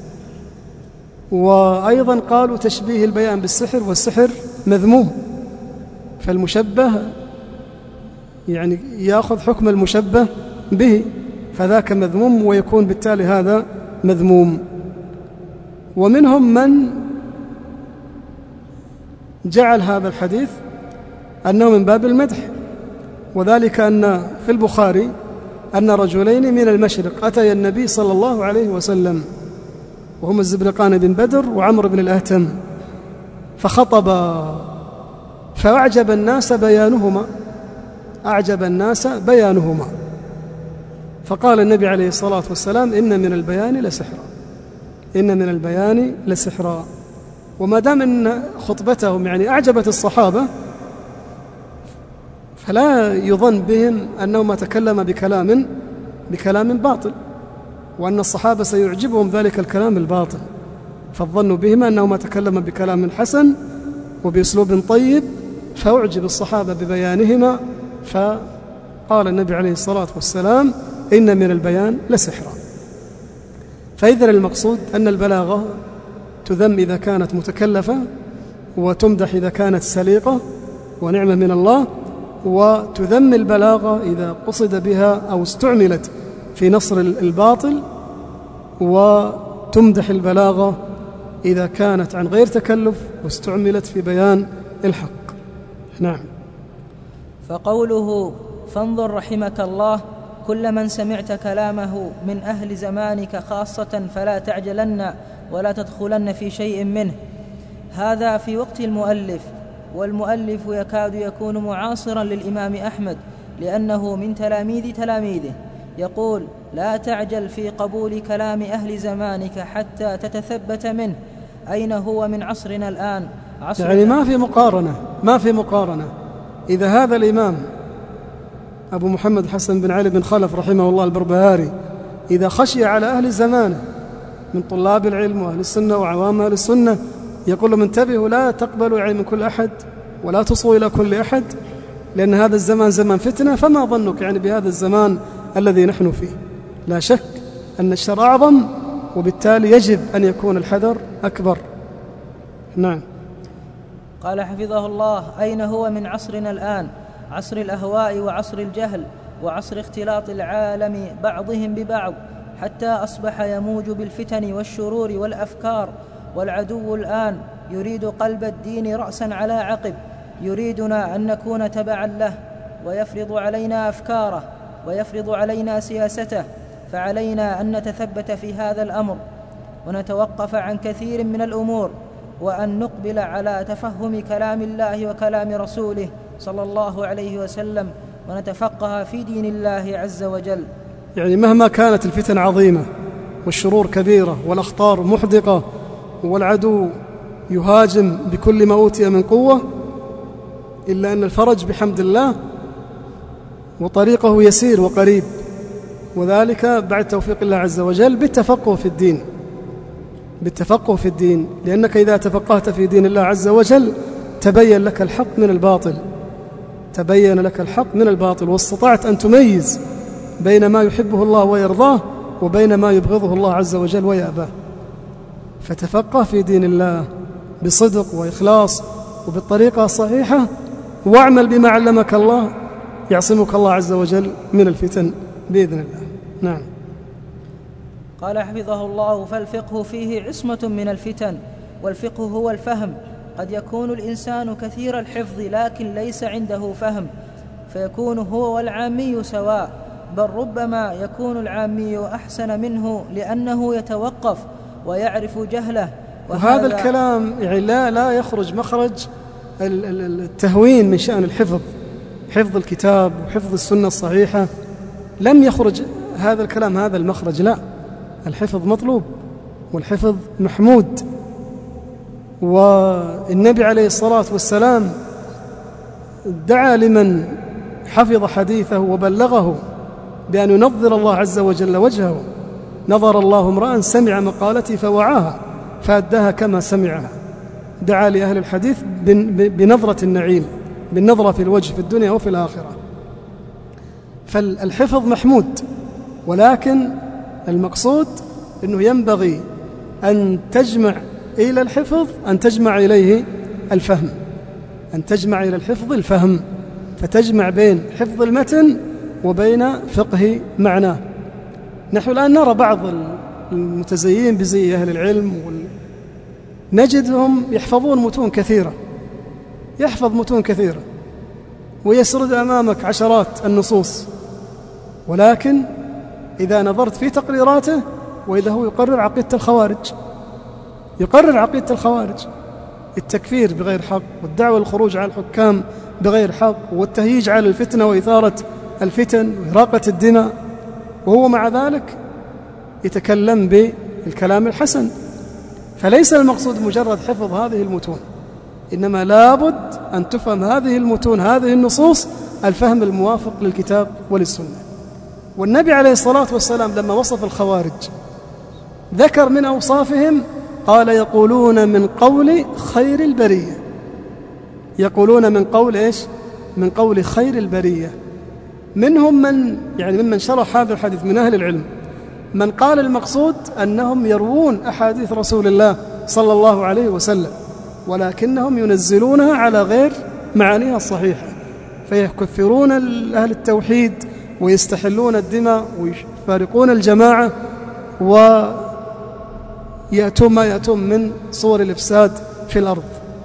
وأيضا قالوا تشبيه البيان بالسحر، والسحر مذموم، فالمشبه يعني يأخذ حكم المشبه به، فذاك مذموم ويكون بالتالي هذا مذموم. ومنهم من جعل هذا الحديث أنه من باب المدح، وذلك أن في البخاري أن رجلين من المشرق أتيا النبي صلى الله عليه وسلم، وهم الزبرقان بن بدر وعمر بن الأهتم، فخطبا فأعجب الناس بيانهما، أعجب الناس بيانهما، فقال النبي عليه الصلاة والسلام إن من البيان لسحرا، إن من البيان لسحرا. وما دام أن خطبتهم يعني أعجبت الصحابة فلا يظن بهم أنه ما تكلم بكلام بكلام باطل، وأن الصحابة سيعجبهم ذلك الكلام الباطل، فالظن بهما أنهما تكلم بكلام حسن وبأسلوب طيب فأعجب الصحابة ببيانهما، فقال النبي عليه الصلاة والسلام إن من البيان لسحرا. فإذن المقصود أن البلاغة تذم إذا كانت متكلفة، وتمدح إذا كانت سليقة ونعمة من الله، وتذم البلاغة إذا قصد بها أو استعملت في نصر الباطل، وتمدح البلاغة إذا كانت عن غير تكلف واستعملت في بيان الحق. نعم. فقوله فانظر رحمك الله كل من سمعت كلامه من أهل زمانك خاصة فلا تعجلن ولا تدخلن في شيء منه، هذا في وقت المؤلف، والمؤلف يكاد يكون معاصرا للإمام أحمد لأنه من تلاميذ تلاميذه، يقول لا تعجل في قبول كلام أهل زمانك حتى تتثبت منه، أين هو من عصرنا الآن؟ عصر يعني ما في مقارنة ما في مقارنة إذا هذا الإمام أبو محمد حسن بن علي بن خلف رحمه الله البربهاري إذا خشي على أهل زمانه من طلاب العلم وأهل السنة وعوام أهل السنة يقول لهم انتبهوا لا تقبلوا يعني من كل أحد ولا تصغوا إلى كل أحد، لأن هذا الزمان زمان فتنة، فما ظنك يعني بهذا الزمان الذي نحن فيه؟ لا شك أن الشر أعظم، وبالتالي يجب أن يكون الحذر أكبر. نعم. قال حفظه الله أين هو من عصرنا الآن؟ عصر الأهواء وعصر الجهل وعصر اختلاط العالم بعضهم ببعض، حتى أصبح يموج بالفتن والشرور والأفكار، والعدو الآن يريد قلب الدين رأسا على عقب، يريدنا أن نكون تبعا له، ويفرض علينا أفكاره ويفرض علينا سياسته، فعلينا أن نتثبت في هذا الأمر ونتوقف عن كثير من الأمور، وأن نقبل على تفهم كلام الله وكلام رسوله صلى الله عليه وسلم، ونتفقه في دين الله عز وجل. يعني مهما كانت الفتن عظيمة والشرور كبيرة والأخطار محدقة والعدو يهاجم بكل ما أوتي من قوة، إلا أن الفرج بحمد الله وطريقه يسير وقريب، وذلك بعد توفيق الله عز وجل بالتفقه في الدين بالتفقه في الدين لأنك إذا تفقهت في دين الله عز وجل تبين لك الحق من الباطل تبين لك الحق من الباطل واستطعت أن تميز بين ما يحبه الله ويرضاه وبين ما يبغضه الله عز وجل ويأباه. فتفقه في دين الله بصدق وإخلاص وبالطريقة الصحيحة، واعمل بما علمك الله، يعصمك الله عز وجل من الفتن بإذن الله. نعم. قال حفظه الله فالفقه فيه عصمة من الفتن، والفقه هو الفهم. قد يكون الإنسان كثير الحفظ لكن ليس عنده فهم، فيكون هو والعامي سواء، بل ربما يكون العامي أحسن منه لأنه يتوقف ويعرف جهله. وهذا الكلام يعني لا, لا يخرج مخرج التهوين من شأن الحفظ، حفظ الكتاب وحفظ السنة الصحيحة، لم يخرج هذا الكلام هذا المخرج، لا، الحفظ مطلوب والحفظ محمود. والنبي عليه الصلاة والسلام دعا لمن حفظ حديثه وبلغه بأن ينظر الله عز وجل وجهه، نظر الله امرأ سمع مقالتي فوعاها فأداها كما سمعها. دعا لأهل الحديث بنظرة النعيم، بالنظرة في الوجه في الدنيا وفي الآخرة. فالحفظ محمود، ولكن المقصود أنه ينبغي أن تجمع إلى الحفظ أن تجمع إليه الفهم أن تجمع إلى الحفظ الفهم فتجمع بين حفظ المتن وبين فقه معناه. نحن الآن نرى بعض المتزيين بزي أهل العلم وال... نجدهم يحفظون متون كثيرة يحفظ متون كثيرة ويسرد أمامك عشرات النصوص، ولكن إذا نظرت في تقريراته وإذا هو يقرر عقيدة الخوارج يقرر عقيدة الخوارج التكفير بغير حق، والدعوة للخروج على الحكام بغير حق، والتهييج على الفتنة وإثارة الفتن وإراقة الدماء، وهو مع ذلك يتكلم بالكلام الحسن. فليس المقصود مجرد حفظ هذه المتون، إنما لابد أن تفهم هذه المتون هذه النصوص الفهم الموافق للكتاب وللسنة. والنبي عليه الصلاة والسلام لما وصف الخوارج ذكر من أوصافهم قال يقولون من قول خير البرية، يقولون من قول إيش؟ من قول خير البرية. منهم من يعني ممن شرح هذا الحديث من أهل العلم من قال المقصود أنهم يروون أحاديث رسول الله صلى الله عليه وسلم ولكنهم ينزلونها على غير معانيها الصحيحة، فيكفرون أهل التوحيد ويستحلون الدماء ويفارقون الجماعة ويأتون ما يأتون من صور الإفساد في الأرض.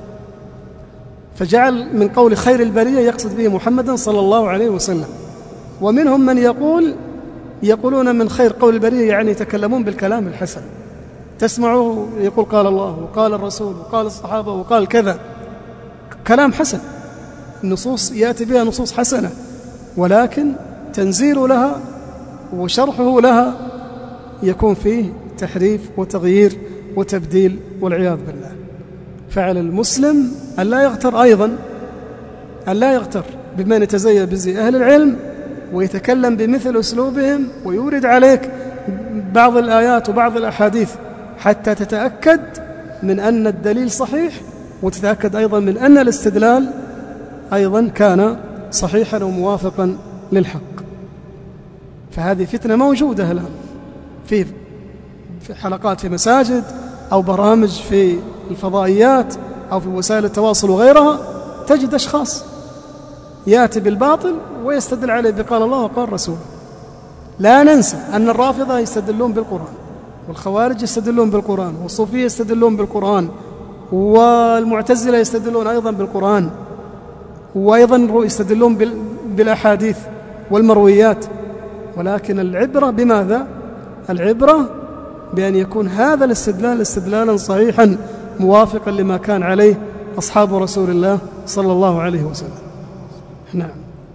فجعل من قول خير البرية يقصد به محمدا صلى الله عليه وسلم. ومنهم من يقول يقولون من خير قول البرية يعني يتكلمون بالكلام الحسن، تسمعوا يقول قال الله وقال الرسول وقال الصحابة وقال كذا، كلام حسن، النصوص يأتي بها نصوص حسنة، ولكن تنزيل لها وشرحه لها يكون فيه تحريف وتغيير وتبديل والعياذ بالله. فعلى المسلم أن لا يغتر أيضا أن لا يغتر بمن يتزيى بزي أهل العلم ويتكلم بمثل أسلوبهم ويورد عليك بعض الآيات وبعض الأحاديث حتى تتأكد من أن الدليل صحيح، وتتأكد أيضا من أن الاستدلال أيضا كان صحيحا وموافقا للحق. فهذه فتنة موجودة الآن في حلقات في مساجد أو برامج في الفضائيات أو في وسائل التواصل وغيرها، تجد أشخاص يأتي بالباطل ويستدل عليه بقال الله وقال رسوله. لا ننسى أن الرافضة يستدلون بالقرآن، والخوارج يستدلون بالقرآن، والصوفية يستدلون بالقرآن، والمعتزلة يستدلون أيضا بالقرآن، وأيضا يستدلون بالأحاديث والمرويات. ولكن العبرة بماذا؟ العبرة بأن يكون هذا الاستدلال استدلالا صحيحا موافقا لما كان عليه أصحاب رسول الله صلى الله عليه وسلم. نعم.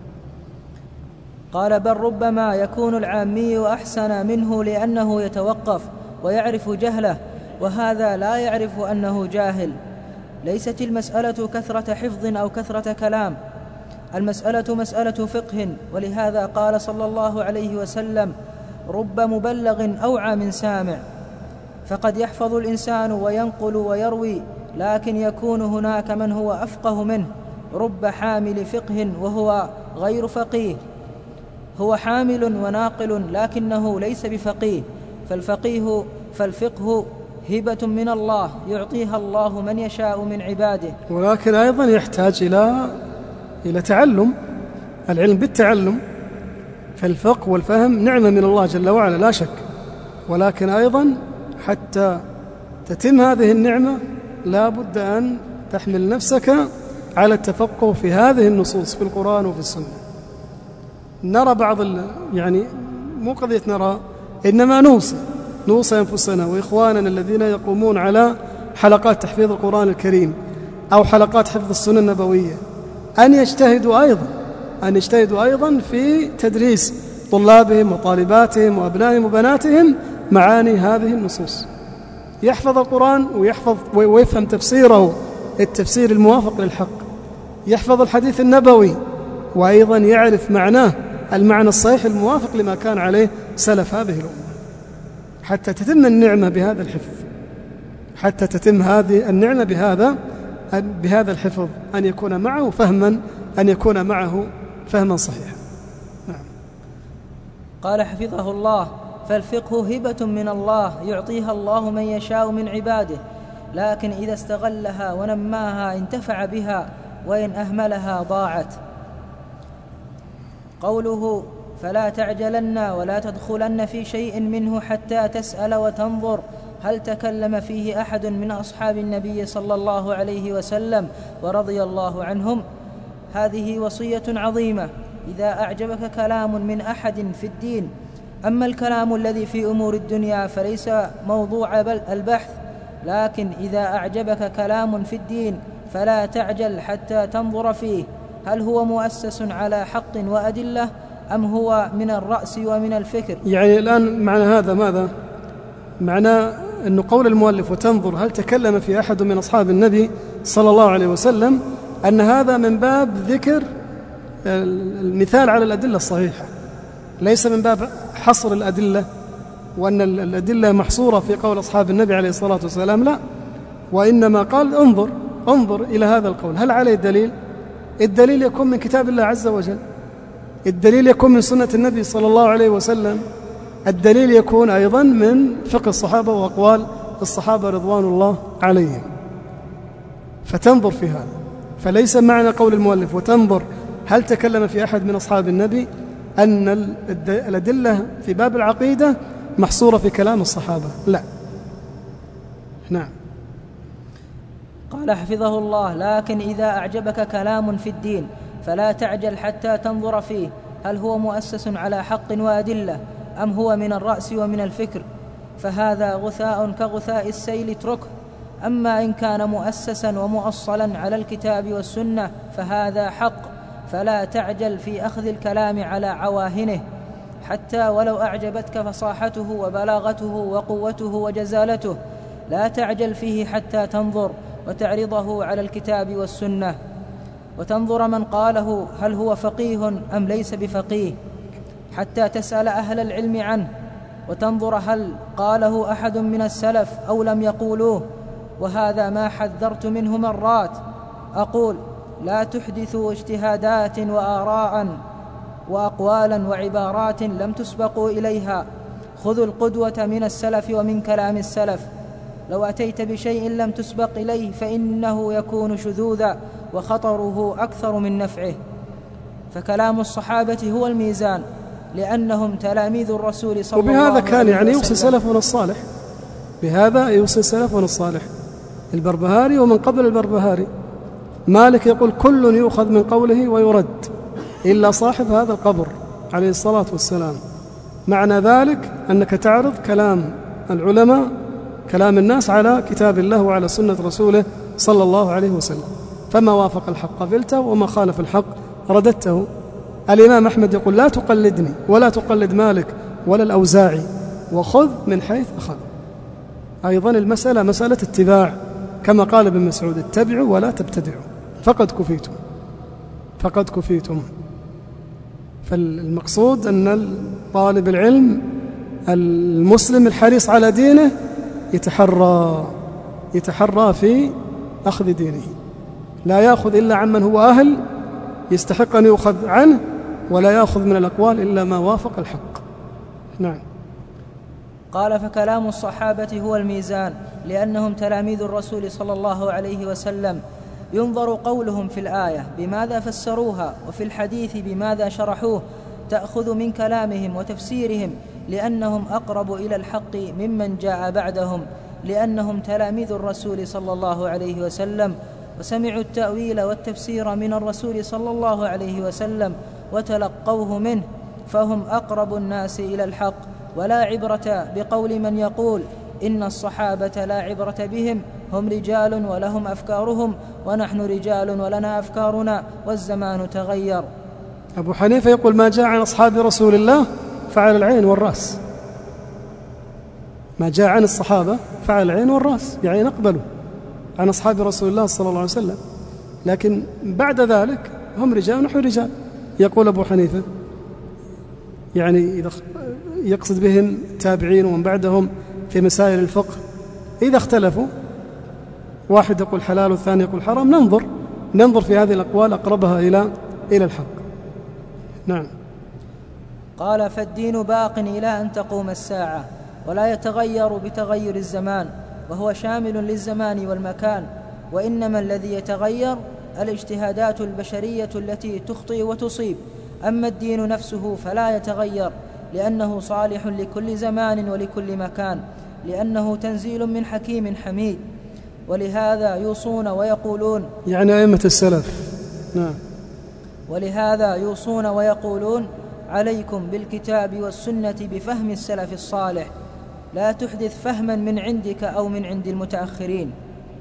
قال بل ربما يكون العامي أحسن منه لأنه يتوقف ويعرف جهله، وهذا لا يعرف أنه جاهل. ليست المسألة كثرة حفظ أو كثرة كلام، المسألة مسألة فقه. ولهذا قال صلى الله عليه وسلم رب مبلغ أوعى من سامع. فقد يحفظ الإنسان وينقل ويروي، لكن يكون هناك من هو أفقه منه. رب حامل فقه وهو غير فقيه، هو حامل وناقل لكنه ليس بفقيه. فالفقيه فالفقه هبة من الله يعطيها الله من يشاء من عباده، ولكن أيضا يحتاج إلى إلى تعلم، العلم بالتعلم. فالفقه والفهم نعمة من الله جل وعلا لا شك، ولكن أيضا حتى تتم هذه النعمة لا بد أن تحمل نفسك على التفقه في هذه النصوص في القرآن وفي السنة. نرى بعض يعني مو قضية نرى، إنما نوصي نوصي أنفسنا وإخواننا الذين يقومون على حلقات تحفيظ القرآن الكريم أو حلقات حفظ السنة النبوية أن يجتهدوا أيضا أن يجتهدوا أيضا في تدريس طلابهم وطالباتهم وأبنائهم وبناتهم معاني هذه النصوص. يحفظ القرآن ويحفظ ويفهم تفسيره التفسير الموافق للحق، يحفظ الحديث النبوي وأيضا يعرف معناه المعنى الصحيح الموافق لما كان عليه سلف هذه الأمة، حتى تتم النعمة بهذا الحفظ، حتى تتم هذه النعمة بهذا بهذا الحفظ، أن يكون معه فهما أن يكون معه فهما صحيحا. نعم. قال حفظه الله فالفقه هبة من الله يعطيها الله من يشاء من عباده، لكن إذا استغلها ونماها انتفع بها، وإن أهملها ضاعت. قوله فلا تعجلن ولا تدخلن في شيء منه حتى تسأل وتنظر هل تكلم فيه أحد من أصحاب النبي صلى الله عليه وسلم ورضي الله عنهم. هذه وصية عظيمة. إذا أعجبك كلام من أحد في الدين، أما الكلام الذي في أمور الدنيا فليس موضوع البحث، لكن إذا أعجبك كلام في الدين فلا تعجل حتى تنظر فيه هل هو مؤسس على حق وأدلة أم هو من الرأس ومن الفكر. يعني الآن معنى هذا ماذا؟ معنى أن قول المؤلف وتنظر هل تكلم في أحد من أصحاب النبي صلى الله عليه وسلم أن هذا من باب ذكر المثال على الأدلة الصحيحة، ليس من باب حصر الأدلة وأن الأدلة محصورة في قول أصحاب النبي عليه الصلاة والسلام، لا، وإنما قال انظر انظر إلى هذا القول هل عليه دليل؟ الدليل يكون من كتاب الله عز وجل، الدليل يكون من سنة النبي صلى الله عليه وسلم، الدليل يكون أيضا من فقه الصحابة وأقوال الصحابة رضوان الله عليهم، فتنظر في هذا. فليس معنى قول المؤلف وتنظر هل تكلم في أحد من أصحاب النبي أن الأدلة في باب العقيدة محصورة في كلام الصحابة، لا. نعم. قال حفظه الله: لكن إذا أعجبك كلام في الدين فلا تعجل حتى تنظر فيه هل هو مؤسس على حق وأدلة أم هو من الرأس ومن الفكر، فهذا غثاء كغثاء السيل اتركه. أما إن كان مؤسسا ومؤصلا على الكتاب والسنة فهذا حق، فلا تعجل في أخذ الكلام على عواهنه، حتى ولو أعجبتك فصاحته وبلاغته وقوته وجزالته، لا تعجل فيه حتى تنظر وتعرضه على الكتاب والسنة، وتنظر من قاله هل هو فقيه أم ليس بفقيه، حتى تسأل أهل العلم عنه، وتنظر هل قاله أحد من السلف أو لم يقولوه. وهذا ما حذرت منه مرات، أقول: لا تحدثوا اجتهادات وآراء وأقوالا وعبارات لم تسبقوا إليها، خذوا القدوة من السلف ومن كلام السلف. لو أتيت بشيء لم تسبق إليه فإنه يكون شذوذا وخطره أكثر من نفعه. فكلام الصحابة هو الميزان، لأنهم تلاميذ الرسول صلى الله عليه وسلم. وبهذا كان يعني يوصي سلفنا الصالح، بهذا يوصي سلفنا الصالح البربهاري ومن قبل البربهاري. مالك يقول: كل يؤخذ من قوله ويرد إلا صاحب هذا القبر عليه الصلاة والسلام. معنى ذلك أنك تعرض كلام العلماء، كلام الناس، على كتاب الله وعلى سنة رسوله صلى الله عليه وسلم، فما وافق الحق قبلته وما خالف الحق رددته. الإمام أحمد يقول: لا تقلدني ولا تقلد مالك ولا الأوزاعي، وخذ من حيث أخذ. أيضا المسألة مسألة اتباع، كما قال ابن مسعود: اتبعوا ولا تبتدعوا فقد كفيتم فقد كفيتم. فالمقصود أن طالب العلم المسلم الحريص على دينه يتحرى يتحرى في أخذ دينه، لا يأخذ إلا عمن هو أهل يستحق أن يؤخذ عنه، ولا يأخذ من الأقوال إلا ما وافق الحق. نعم. قال: فكلام الصحابة هو الميزان، لأنهم تلاميذ الرسول صلى الله عليه وسلم. ينظر قولهم في الآية بماذا فسروها، وفي الحديث بماذا شرحوه، تأخذ من كلامهم وتفسيرهم، لأنهم أقرب إلى الحق ممن جاء بعدهم، لأنهم تلاميذ الرسول صلى الله عليه وسلم، وسمعوا التأويل والتفسير من الرسول صلى الله عليه وسلم وتلقوه منه، فهم أقرب الناس إلى الحق. ولا عبرة بقول من يقول إن الصحابة لا عبرة بهم، هم رجال ولهم أفكارهم، ونحن رجال ولنا أفكارنا، والزمان تغير. أبو حنيفة يقول: ما جاء عن أصحاب رسول الله فعلى العين والرأس. ما جاء عن الصحابة فعلى العين والرأس، يعني نقبله عن أصحاب رسول الله صلى الله عليه وسلم، لكن بعد ذلك هم رجال ونحن رجال. يقول أبو حنيفة، يعني إذا يقصد بهم تابعين ومن بعدهم في مسائل الفقه، إذا اختلفوا واحد يقول حلال والثاني يقول حرام، ننظر ننظر في هذه الأقوال أقربها إلى إلى الحق. نعم. قال: فالدين باق إلى أن تقوم الساعة، ولا يتغير بتغير الزمان، وهو شامل للزمان والمكان، وإنما الذي يتغير الاجتهادات البشرية التي تخطئ وتصيب. أما الدين نفسه فلا يتغير، لأنه صالح لكل زمان ولكل مكان، لأنه تنزيل من حكيم حميد. ولهذا يوصون ويقولون، يعني أئمة السلف. نعم. ولهذا يوصون ويقولون: عليكم بالكتاب والسنة بفهم السلف الصالح، لا تحدث فهما من عندك أو من عند المتأخرين.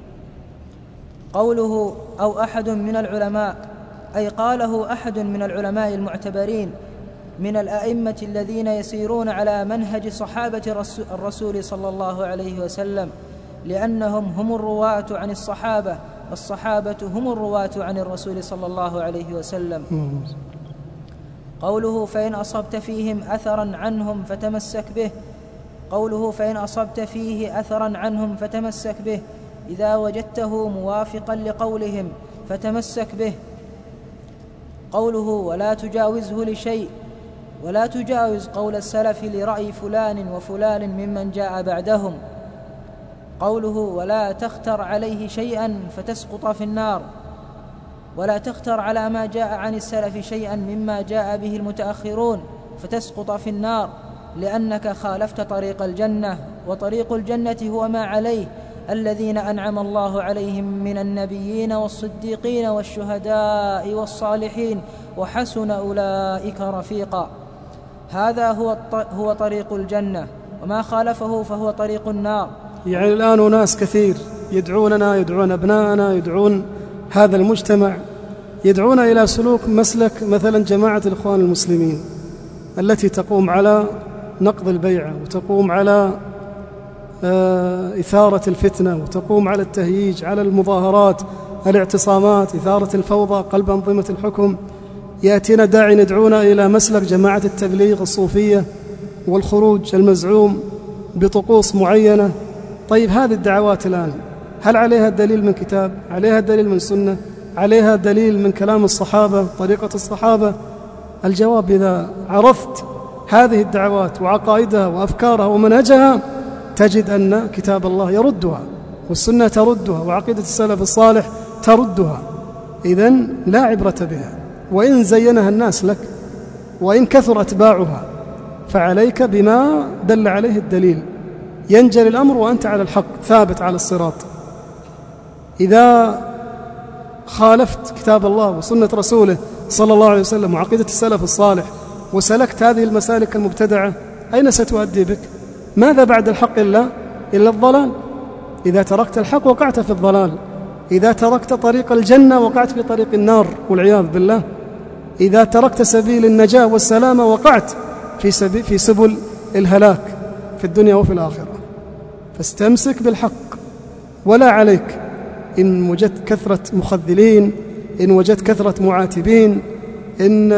قوله أو أحد من العلماء، أي قاله أحد من العلماء المعتبرين من الأئمة الذين يسيرون على منهج صحابة الرسول صلى الله عليه وسلم، لأنهم هم الرواة عن الصحابة، والصحابة هم الرواة عن الرسول صلى الله عليه وسلم. قوله فإن أصبت فيهم أثرا عنهم فتمسك به قوله فإن أصبت فيه أثرا عنهم فتمسك به إذا وجدته موافقا لقولهم فتمسك به. قوله ولا تجاوزه لشيء ولا تجاوز قول السلف لرأي فلان وفلان ممن جاء بعدهم. قوله ولا تختر عليه شيئا فتسقط في النار ولا تختر على ما جاء عن السلف شيئا مما جاء به المتأخرون فتسقط في النار لأنك خالفت طريق الجنة، وطريق الجنة هو ما عليه الذين أنعم الله عليهم من النبيين والصديقين والشهداء والصالحين وحسن أولئك رفيقا. هذا هو هو طريق الجنة، وما خالفه فهو طريق النار. يعني الآن أناس كثير يدعوننا، يدعون أبناءنا، يدعون هذا المجتمع، يدعون إلى سلوك مسلك مثلا جماعة الإخوان المسلمين التي تقوم على نقض البيعة، وتقوم على إثارة الفتنة، وتقوم على التهييج، على المظاهرات، الاعتصامات، إثارة الفوضى قلب أنظمة الحكم. يأتينا داعي ندعونا إلى مسلك جماعة التبليغ الصوفية والخروج المزعوم بطقوس معينة. طيب هذه الدعوات الآن هل عليها دليل من كتاب؟ عليها دليل من سنة؟ عليها دليل من كلام الصحابة، طريقة الصحابة؟ الجواب إذا عرفت هذه الدعوات وعقائدها وأفكارها ومنهجها تجد أن كتاب الله يردها، والسنة تردها، وعقيدة السلف الصالح تردها. إذن لا عبرة بها، وإن زينها الناس لك، وإن كثر أتباعها، فعليك بما دل عليه الدليل. ينجلي الأمر وأنت على الحق ثابت على الصراط. إذا خالفت كتاب الله وسنة رسوله صلى الله عليه وسلم وعقيدة السلف الصالح وسلكت هذه المسالك المبتدعة، أين ستؤدي بك؟ ماذا بعد الحق إلا إلا الضلال؟ إذا تركت الحق وقعت في الضلال، إذا تركت طريق الجنة وقعت في طريق النار والعياذ بالله، إذا تركت سبيل النجاة والسلامة وقعت في سبيل في سبل الهلاك في الدنيا وفي الآخرة. فاستمسك بالحق، ولا عليك إن وجدت كثرة مخذلين، إن وجدت كثرة معاتبين، إن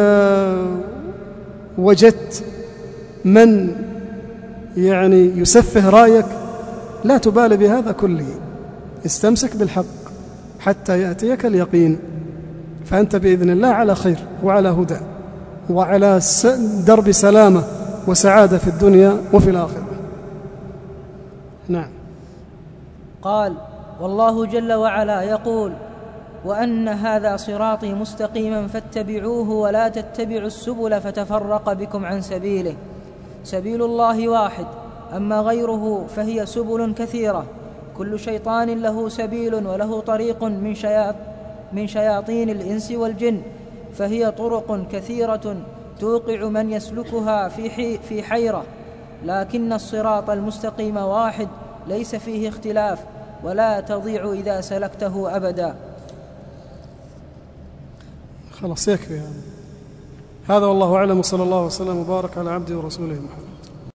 وجدت من يعني يسفه رأيك، لا تبالي بهذا كله. استمسك بالحق حتى يأتيك اليقين، فأنت بإذن الله على خير وعلى هدى وعلى درب سلامة وسعادة في الدنيا وفي الآخرة. نعم. قال والله جل وعلا يقول وأن هذا صراطي مستقيما فاتبعوه ولا تتبعوا السبل فتفرق بكم عن سبيله. سبيل الله واحد، أما غيره فهي سبل كثيرة، كل شيطان له سبيل وله طريق من, شياط من شياطين الإنس والجن، فهي طرق كثيرة توقع من يسلكها في, حي في حيرة، لكن الصراط المستقيم واحد ليس فيه اختلاف، ولا تضيع إذا سلكته أبدا. خلاص يكفي هذا. هذا والله أعلم، وصلى الله وسلم وبارك على عبده ورسوله محمد.